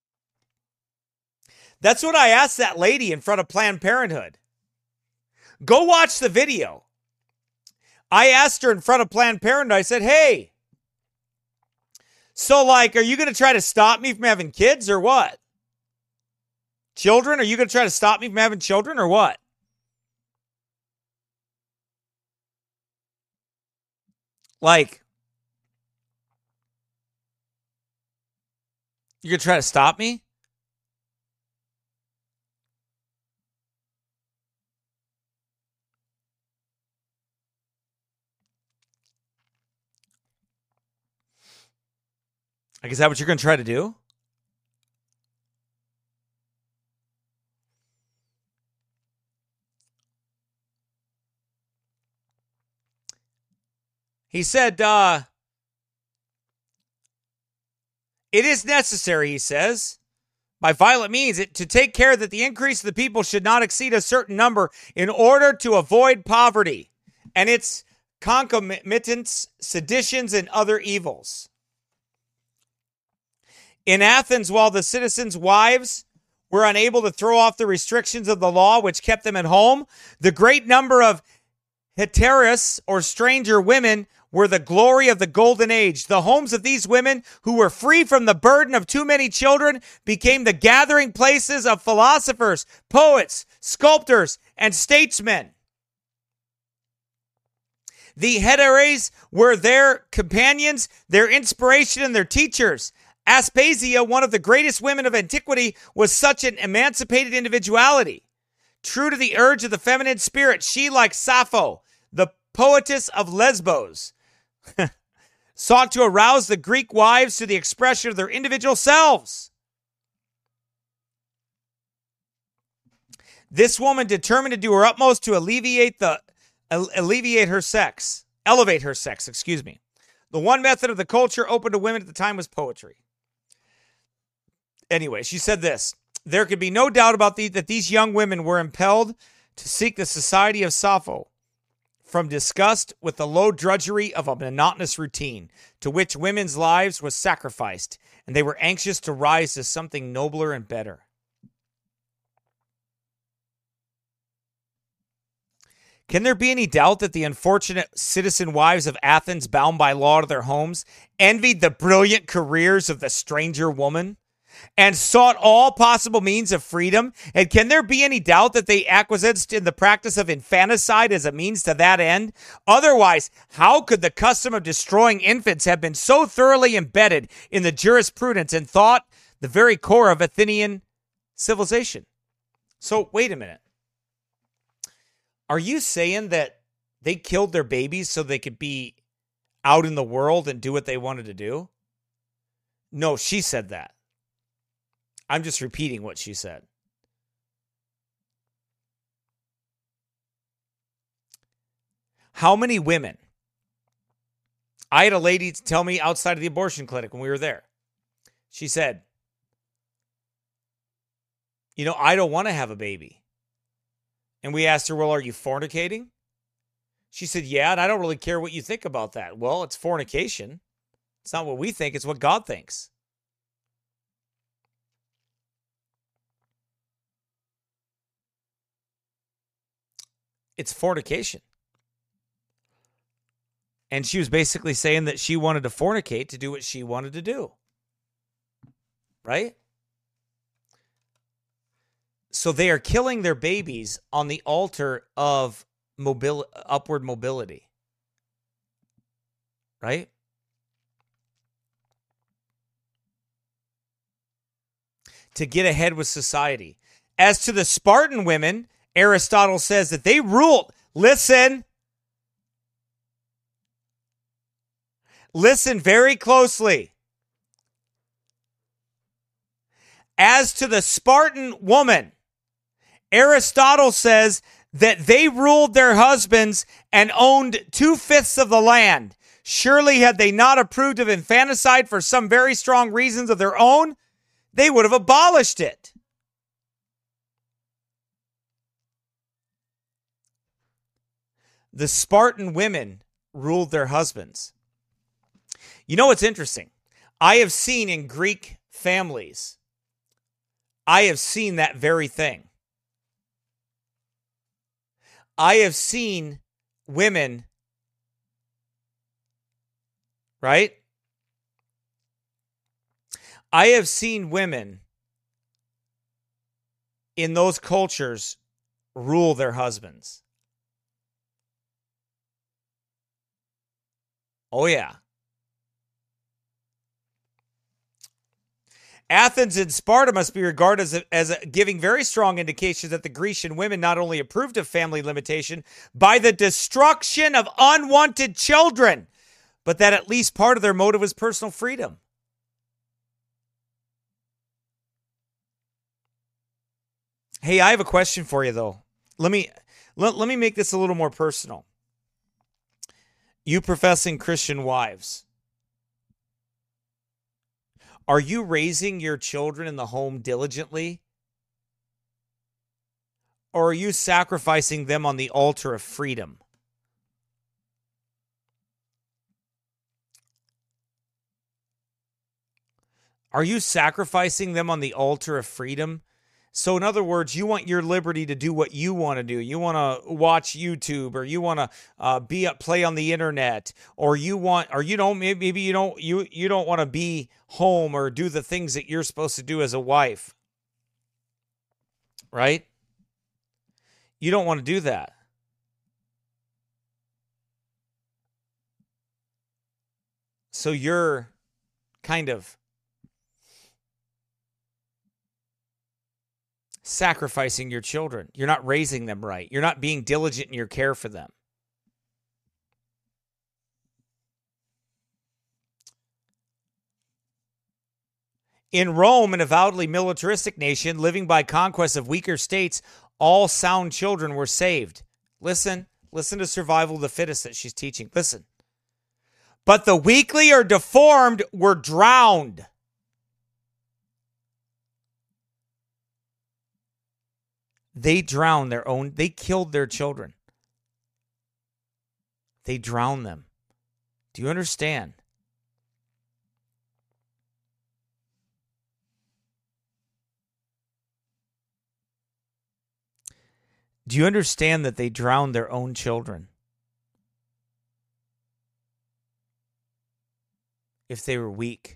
That's what I asked that lady in front of Planned Parenthood. Go watch the video. I asked her in front of Planned Parenthood, I said, hey, so like, are you going to try to stop me from having kids or what? Children? Are you going to try to stop me from having children or what? Like, you're going to try to stop me? Like, is that what you're going to try to do? He said, uh, it is necessary, he says, by violent means, it, to take care that the increase of the people should not exceed a certain number in order to avoid poverty and its concomitants, seditions, and other evils. In Athens, while the citizens' wives were unable to throw off the restrictions of the law which kept them at home, the great number of heteros or stranger women were the glory of the golden age. The homes of these women, who were free from the burden of too many children, became the gathering places of philosophers, poets, sculptors, and statesmen. The heteres were their companions, their inspiration, and their teachers. Aspasia, one of the greatest women of antiquity, was such an emancipated individuality. True to the urge of the feminine spirit, she, like Sappho, the poetess of Lesbos, sought to arouse the Greek wives to the expression of their individual selves. This woman determined to do her utmost to alleviate the alleviate her sex, elevate her sex, excuse me. The one method of the culture open to women at the time was poetry. Anyway, she said this. There could be no doubt about the, that these young women were impelled to seek the society of Sappho from disgust with the low drudgery of a monotonous routine to which women's lives was sacrificed, and they were anxious to rise to something nobler and better. Can there be any doubt that the unfortunate citizen wives of Athens, bound by law to their homes, envied the brilliant careers of the stranger woman and sought all possible means of freedom? And can there be any doubt that they acquiesced in the practice of infanticide as a means to that end? Otherwise, how could the custom of destroying infants have been so thoroughly embedded in the jurisprudence and thought, the very core of Athenian civilization? So, wait a minute. Are you saying that they killed their babies so they could be out in the world and do what they wanted to do? No, she said that. I'm just repeating what she said. How many women? I had a lady tell me outside of the abortion clinic when we were there. She said, you know, I don't want to have a baby. And we asked her, well, are you fornicating? She said, yeah, and I don't really care what you think about that. Well, it's fornication. It's not what we think, it's what God thinks. It's fornication. And she was basically saying that she wanted to fornicate to do what she wanted to do. Right? So they are killing their babies on the altar of mobil- upward mobility. Right? To get ahead with society. As to the Spartan women, Aristotle says that they ruled. Listen. Listen very closely. As to the Spartan woman, Aristotle says that they ruled their husbands and owned two-fifths of the land. Surely had they not approved of infanticide for some very strong reasons of their own, they would have abolished it. The Spartan women ruled their husbands. You know what's interesting? I have seen in Greek families, I have seen that very thing. I have seen women, right? I have seen women in those cultures rule their husbands. Oh, yeah. Athens and Sparta must be regarded as, a, as a, giving very strong indications that the Grecian women not only approved of family limitation by the destruction of unwanted children, but that at least part of their motive was personal freedom. Hey, I have a question for you, though. Let me let, let me make this a little more personal. You professing Christian wives, are you raising your children in the home diligently? Or are you sacrificing them on the altar of freedom? Are you sacrificing them on the altar of freedom? So in other words, you want your liberty to do what you want to do. You want to watch YouTube, or you want to uh, be up, play on the internet, or you want, or you don't, maybe, maybe you don't, you you don't want to be home or do the things that you're supposed to do as a wife, right? You don't want to do that. So you're kind of sacrificing your children. You're not raising them right. You're not being diligent in your care for them. In Rome, an avowedly militaristic nation living by conquest of weaker states, all sound children were saved. Listen, listen to survival of the fittest that she's teaching. Listen. But the weakly or deformed were drowned. They drowned their own, they killed their children. They drowned them. Do you understand? Do you understand that they drowned their own children? If they were weak.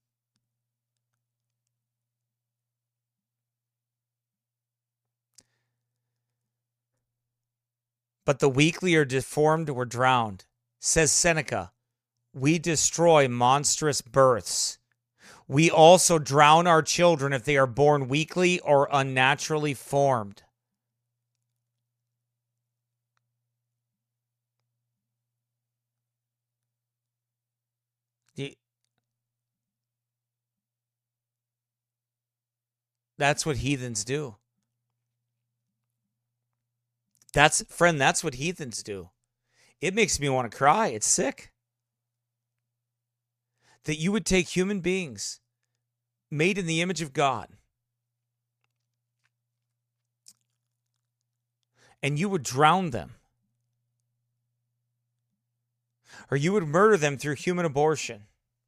But the weakly or deformed were drowned. Says Seneca, we destroy monstrous births. We also drown our children if they are born weakly or unnaturally formed. That's what heathens do. That's, friend, that's what heathens do. It makes me want to cry. It's sick. That you would take human beings made in the image of God and you would drown them. Or you would murder them through human abortion.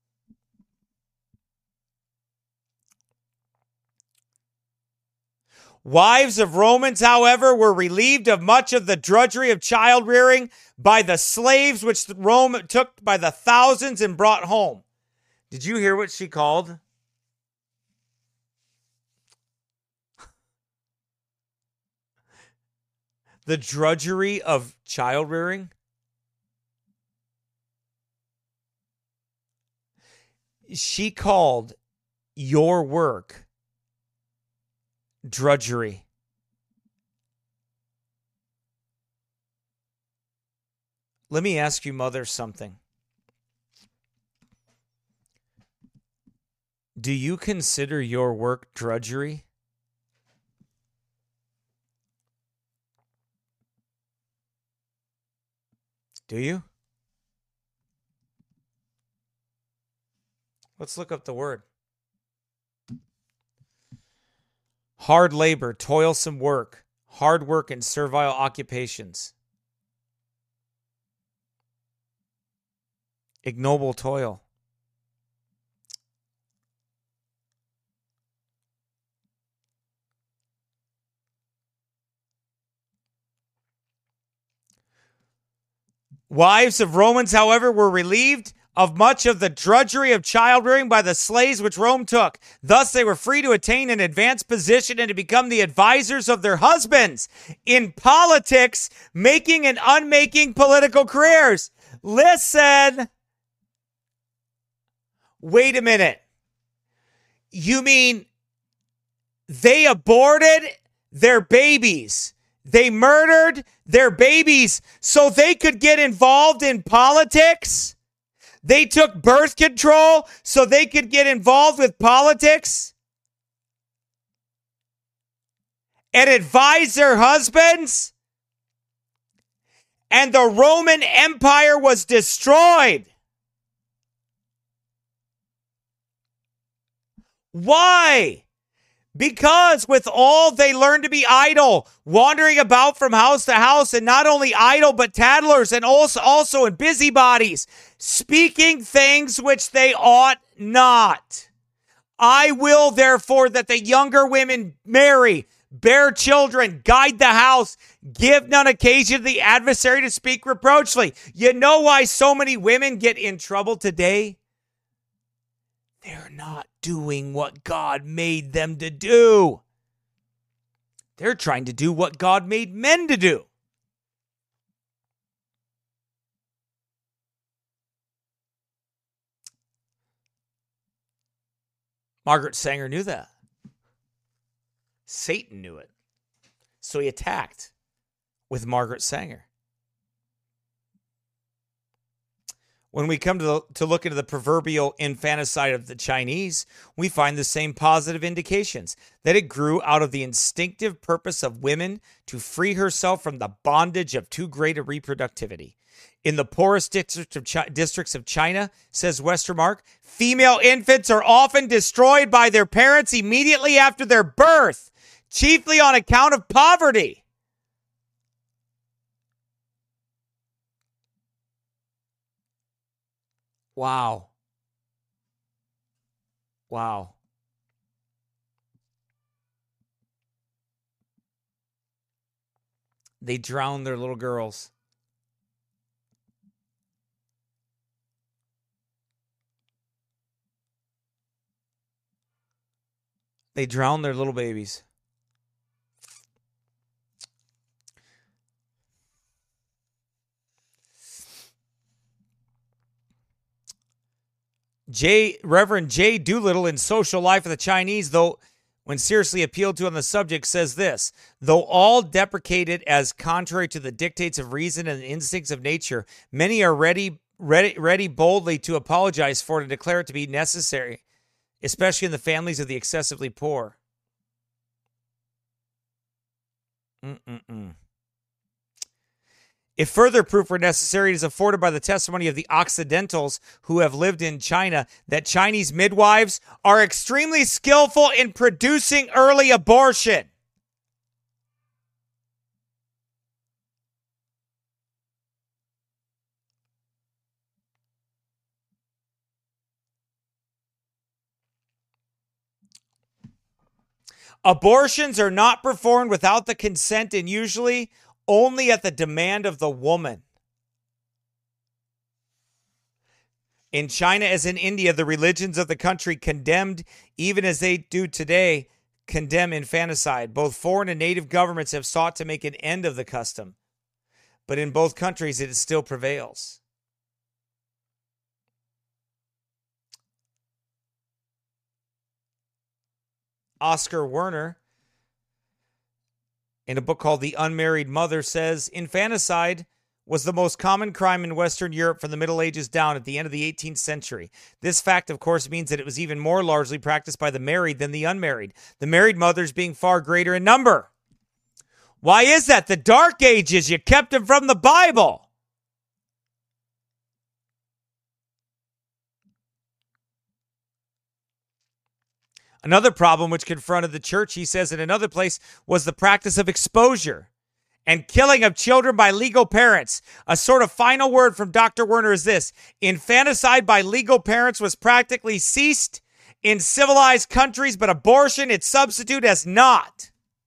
Wives of Romans, however, were relieved of much of the drudgery of child rearing by the slaves which Rome took by the thousands and brought home. Did you hear what she called? The drudgery of child rearing? She called your work drudgery. Let me ask you, mother, something. Do you consider your work drudgery? Do you? Let's look up the word. Hard labor, toilsome work, hard work and servile occupations. Ignoble toil. Wives of Romans, however, were relieved of much of the drudgery of child rearing by the slaves which Rome took. Thus they were free to attain an advanced position and to become the advisors of their husbands in politics, making and unmaking political careers. Listen. Wait a minute. You mean they aborted their babies? They murdered their babies so they could get involved in politics? They took birth control so they could get involved with politics and advise their husbands? And the Roman Empire was destroyed. Why? Because with all they learned to be idle, wandering about from house to house, and not only idle, but tattlers, and also, also in busybodies, speaking things which they ought not. I will, therefore, that the younger women marry, bear children, guide the house, give none occasion to the adversary to speak reproachfully. You know why so many women get in trouble today? They're not doing what God made them to do. They're trying to do what God made men to do. Margaret Sanger knew that. Satan knew it. So he attacked with Margaret Sanger. When we come to, the, to look into the proverbial infanticide of the Chinese, we find the same positive indications, that it grew out of the instinctive purpose of women to free herself from the bondage of too great a reproductivity. In the poorest district of Chi- districts of China, says Westermark, female infants are often destroyed by their parents immediately after their birth, chiefly on account of poverty. Wow. Wow. They drown their little girls. They drown their little babies. J. Reverend J. Doolittle in Social Life of the Chinese, though when seriously appealed to on the subject, says this: though all deprecate it as contrary to the dictates of reason and the instincts of nature, many are ready, ready, ready boldly to apologize for it and declare it to be necessary, especially in the families of the excessively poor. Mm-mm-mm. If further proof were necessary, it is afforded by the testimony of the Occidentals who have lived in China that Chinese midwives are extremely skillful in producing early abortion. Abortions are not performed without the consent and usually only at the demand of the woman. In China, as in India, the religions of the country condemned, even as they do today, condemn infanticide. Both foreign and native governments have sought to make an end of the custom, but in both countries it still prevails. Oscar Werner, in a book called The Unmarried Mother, says infanticide was the most common crime in Western Europe from the Middle Ages down at the end of the eighteenth century. This fact, of course, means that it was even more largely practiced by the married than the unmarried, the married mothers being far greater in number. Why is that? The Dark Ages, you kept them from the Bible. Another problem which confronted the church, he says in another place, was the practice of exposure and killing of children by legal parents. A sort of final word from Doctor Werner is this: infanticide by legal parents was practically ceased in civilized countries, but abortion, its substitute, has not.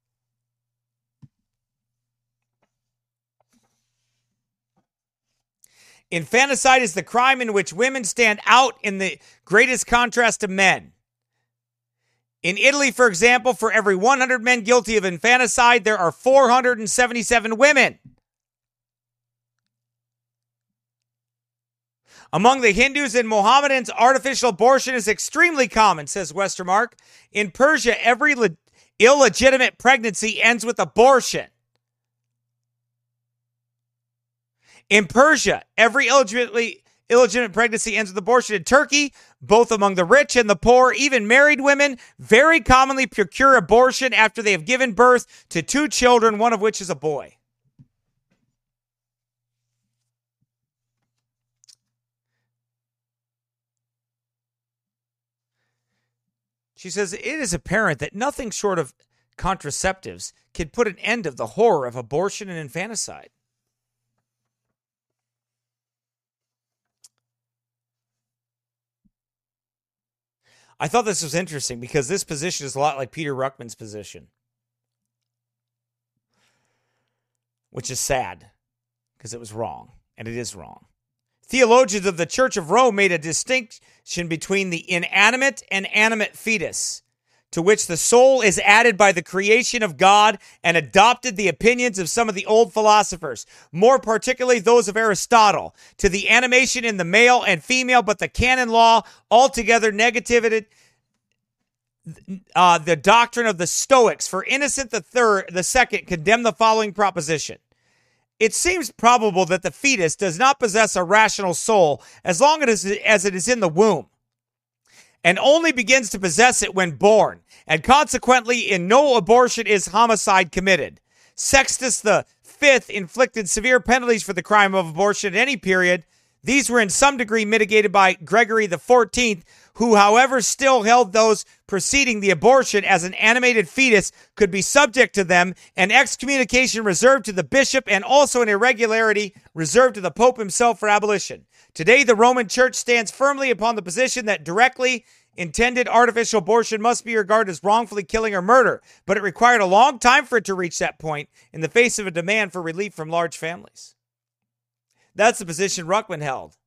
Infanticide is the crime in which women stand out in the greatest contrast to men. In Italy, for example, for every one hundred men guilty of infanticide, there are four hundred seventy-seven women. Among the Hindus and Mohammedans, artificial abortion is extremely common, says Westermark. In Persia, every le- illegitimate pregnancy ends with abortion. In Persia, every illegitimately illegitimate pregnancy ends with abortion. In Turkey, both among the rich and the poor, even married women very commonly procure abortion after they have given birth to two children, one of which is a boy. She says, it is apparent that nothing short of contraceptives can put an end to the horror of abortion and infanticide. I thought this was interesting because this position is a lot like Peter Ruckman's position, which is sad because it was wrong, and it is wrong. Theologians of the Church of Rome made a distinction between the inanimate and animate fetus, to which the soul is added by the creation of God, and adopted the opinions of some of the old philosophers, more particularly those of Aristotle, to the animation in the male and female, but the canon law altogether negatived uh, the doctrine of the Stoics. For Innocent the third, the second condemned the following proposition: It seems probable that the fetus does not possess a rational soul as long as it is in the womb, and only begins to possess it when born, and consequently in no abortion is homicide committed. Sextus the Fifth inflicted severe penalties for the crime of abortion at any period. These were in some degree mitigated by Gregory the Fourteenth, who, however, still held those preceding the abortion as an animated fetus could be subject to them, and excommunication reserved to the bishop, and also an irregularity reserved to the Pope himself for abolition. Today, the Roman Church stands firmly upon the position that directly intended artificial abortion must be regarded as wrongfully killing or murder, but it required a long time for it to reach that point in the face of a demand for relief from large families. That's the position Ruckman held.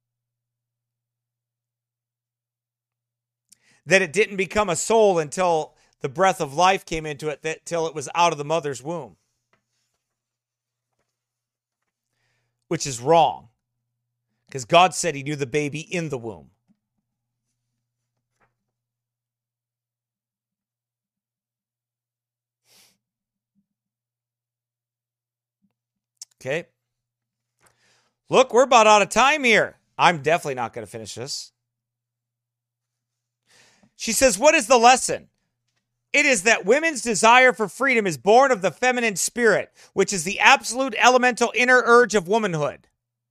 That it didn't become a soul until the breath of life came into it, that till it was out of the mother's womb. Which is wrong. Because God said he knew the baby in the womb. Okay. Look, we're about out of time here. I'm definitely not going to finish this. She says, what is the lesson? It is that women's desire for freedom is born of the feminine spirit, which is the absolute elemental inner urge of womanhood.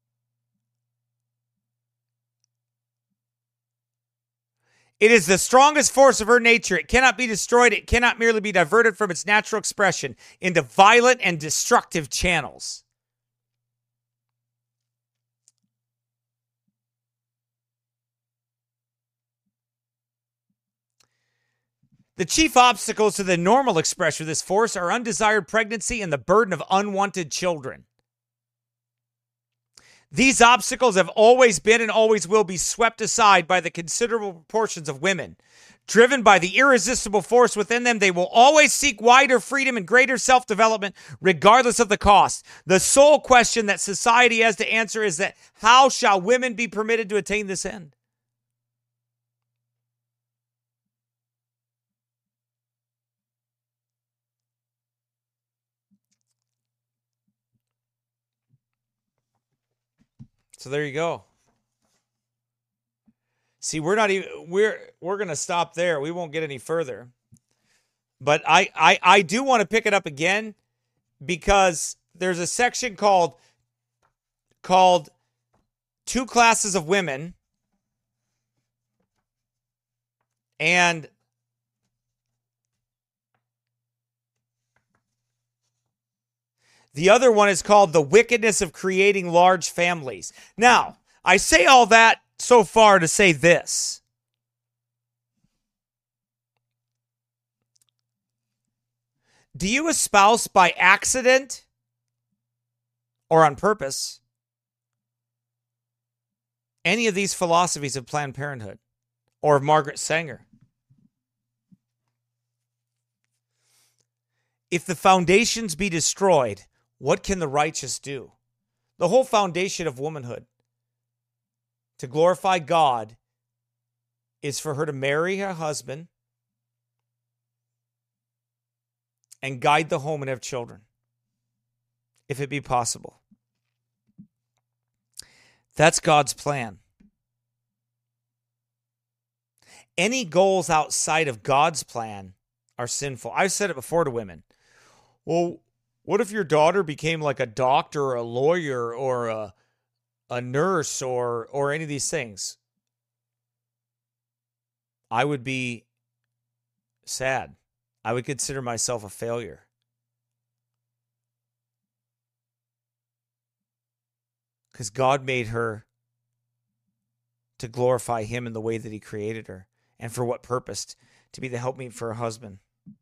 It is the strongest force of her nature. It cannot be destroyed. It cannot merely be diverted from its natural expression into violent and destructive channels. The chief obstacles to the normal expression of this force are undesired pregnancy and the burden of unwanted children. These obstacles have always been and always will be swept aside by the considerable proportions of women. Driven by the irresistible force within them, they will always seek wider freedom and greater self-development, regardless of the cost. The sole question that society has to answer is that how shall women be permitted to attain this end? So there you go. See, we're not even we're we're gonna stop there. We won't get any further. But I I, I do want to pick it up again because there's a section called called Two Classes of Women. And the other one is called The Wickedness of Creating Large Families. Now, I say all that so far to say this. Do you espouse by accident or on purpose any of these philosophies of Planned Parenthood or of Margaret Sanger? If the foundations be destroyed, what can the righteous do? The whole foundation of womanhood, to glorify God, is for her to marry her husband and guide the home and have children, if it be possible. That's God's plan. Any goals outside of God's plan are sinful. I've said it before to women. Well, what if your daughter became like a doctor or a lawyer or a, a nurse or or any of these things? I would be sad. I would consider myself a failure. Because God made her to glorify him in the way that he created her. And for what purpose? To be the helpmeet for her husband.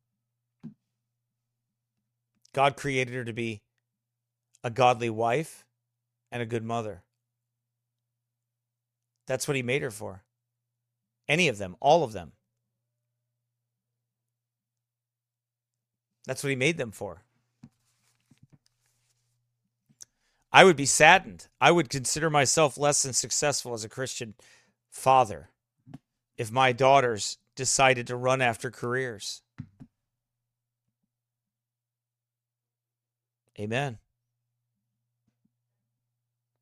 God created her to be a godly wife and a good mother. That's what he made her for. Any of them, all of them. That's what he made them for. I would be saddened. I would consider myself less than successful as a Christian father if my daughters decided to run after careers. Amen.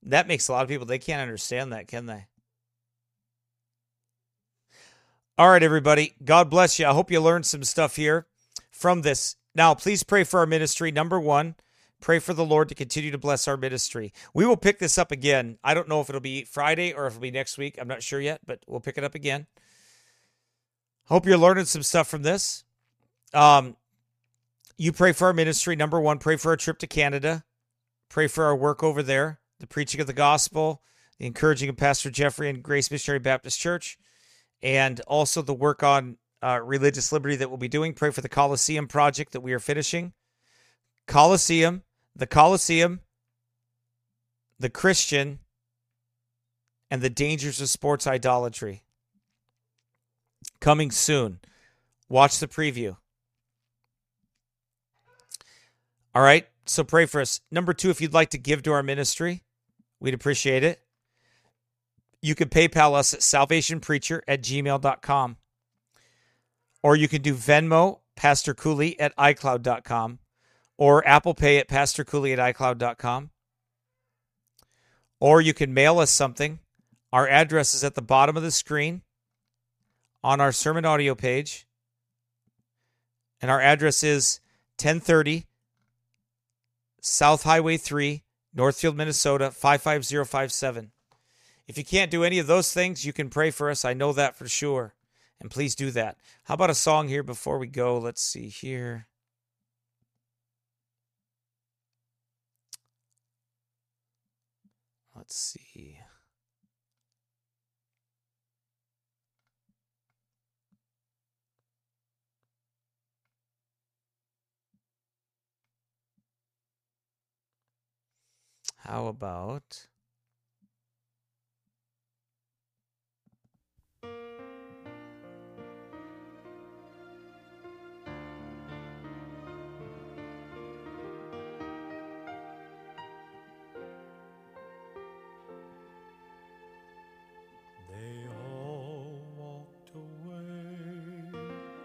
That makes a lot of people, they can't understand that, can they? All right, everybody. God bless you. I hope you learned some stuff here from this. Now, please pray for our ministry. Number one, pray for the Lord to continue to bless our ministry. We will pick this up again. I don't know if it'll be Friday or if it'll be next week. I'm not sure yet, but we'll pick it up again. Hope you're learning some stuff from this. Um, you pray for our ministry. Number one, pray for our trip to Canada. Pray for our work over there, the preaching of the gospel, the encouraging of Pastor Jeffrey and Grace Missionary Baptist Church, and also the work on uh, religious liberty that we'll be doing. Pray for the Colosseum project that we are finishing. Colosseum, the Colosseum, the Christian, and the dangers of sports idolatry. Coming soon. Watch the preview. All right, so pray for us. Number two, if you'd like to give to our ministry, we'd appreciate it. You can PayPal us at salvationpreacher at gmail dot com. Or you can do Venmo, Pastor Cooley at iCloud dot com. Or Apple Pay at Pastor Cooley at iCloud dot com. Or you can mail us something. Our address is at the bottom of the screen on our sermon audio page. And our address is ten thirty South Highway three, Northfield, Minnesota, five five zero five seven. If you can't do any of those things, you can pray for us. I know that for sure. And please do that. How about a song here before we go? Let's see here. Let's see. How about... They all walked away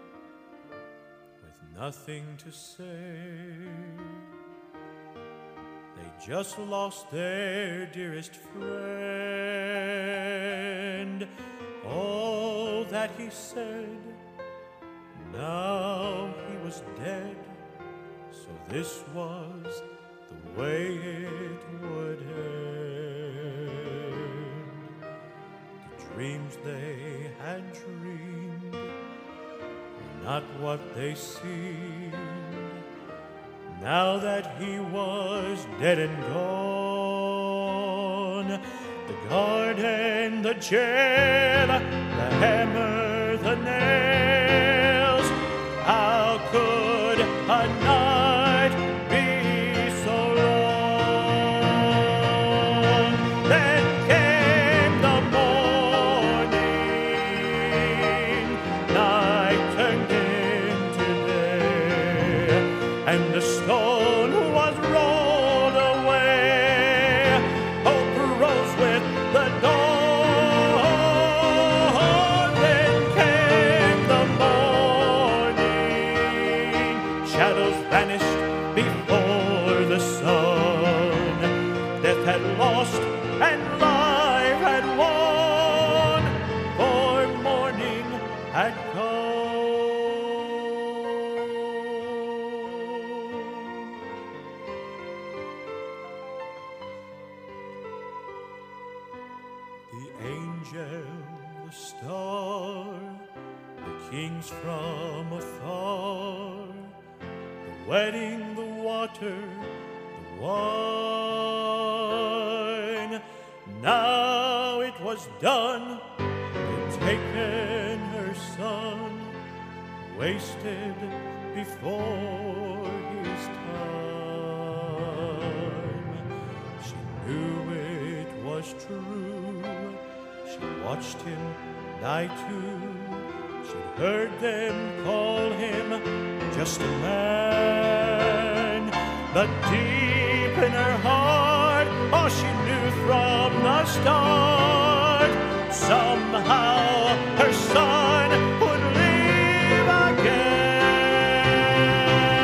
with nothing to say. They just lost their dearest friend. All that he said, now he was dead. So this was the way it would end. The dreams they had dreamed were not what they seemed. Now that he was dead and gone, the garden, the jail, the hammer, the nails, how could a night be so long? Then came the morning, night turned into day, and the stone was rolled away. Hope rose with the dawn. Then came the morning. Shadows vanished before the sun. Death had lost and life had won, for morning had come. The angel, the star, the kings from afar, the wedding, the water, the wine. Now it was done. They'd taken her son, wasted before his time. She knew it was true. She watched him die too. She'd heard them call him just a man. But deep in her heart, oh, she knew from the start, somehow her son would live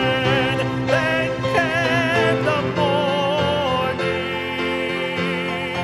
again. Then came the morning,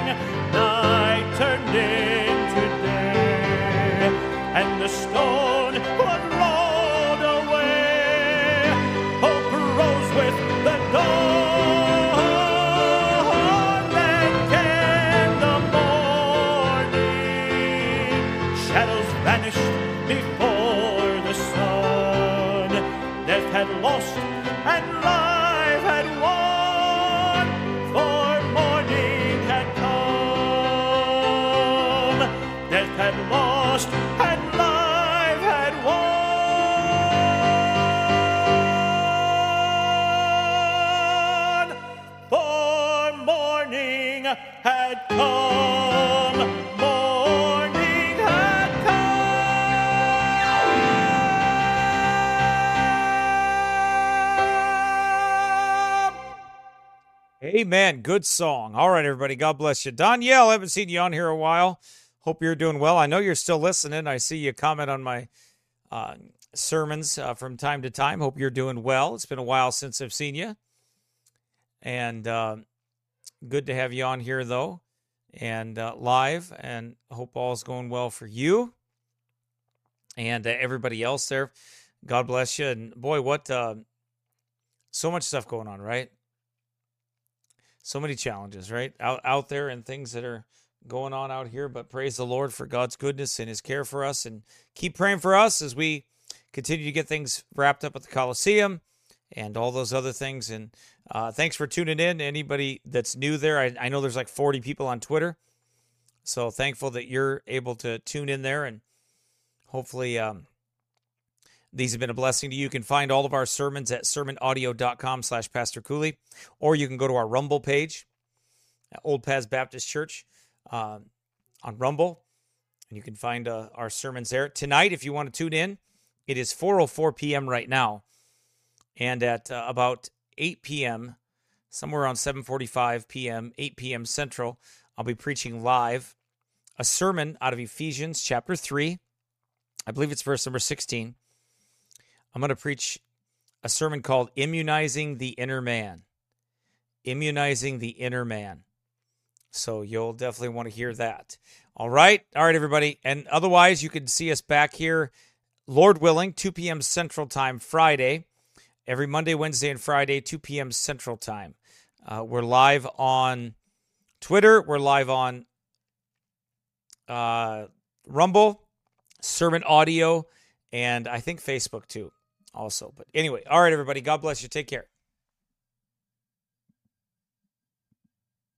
had come. Morning had come. Amen. Good song. All right, everybody. God bless you. Danielle, I haven't seen you on here a while. Hope you're doing well. I know you're still listening. I see you comment on my uh, sermons uh, from time to time. Hope you're doing well. It's been a while since I've seen you. And uh, good to have you on here, though, and uh, live. And hope all's going well for you and uh, everybody else there. God bless you. And boy, what uh, so much stuff going on, right? So many challenges, right? Out, out there and things that are going on out here. But praise the Lord for God's goodness and his care for us. And keep praying for us as we continue to get things wrapped up at the Coliseum and all those other things. And uh, thanks for tuning in. Anybody that's new there, I, I know there's like forty people on Twitter. So thankful that you're able to tune in there. And hopefully um, these have been a blessing to you. You can find all of our sermons at sermonaudio.com slash Pastor Cooley. Or you can go to our Rumble page, Old Paths Baptist Church uh, on Rumble. And you can find uh, our sermons there. Tonight, if you want to tune in, it is four oh four p.m. right now. And at uh, about eight p.m., somewhere around seven forty-five p.m., eight p.m. Central, I'll be preaching live a sermon out of Ephesians chapter three. I believe it's verse number sixteen. I'm going to preach a sermon called Immunizing the Inner Man. Immunizing the Inner Man. So you'll definitely want to hear that. All right. All right, everybody. And otherwise, you can see us back here, Lord willing, two p.m. Central Time Friday. Every Monday, Wednesday, and Friday, two p.m. Central Time. Uh, we're live on Twitter. We're live on uh, Rumble, Sermon Audio, and I think Facebook too also. But anyway, all right, everybody. God bless you. Take care.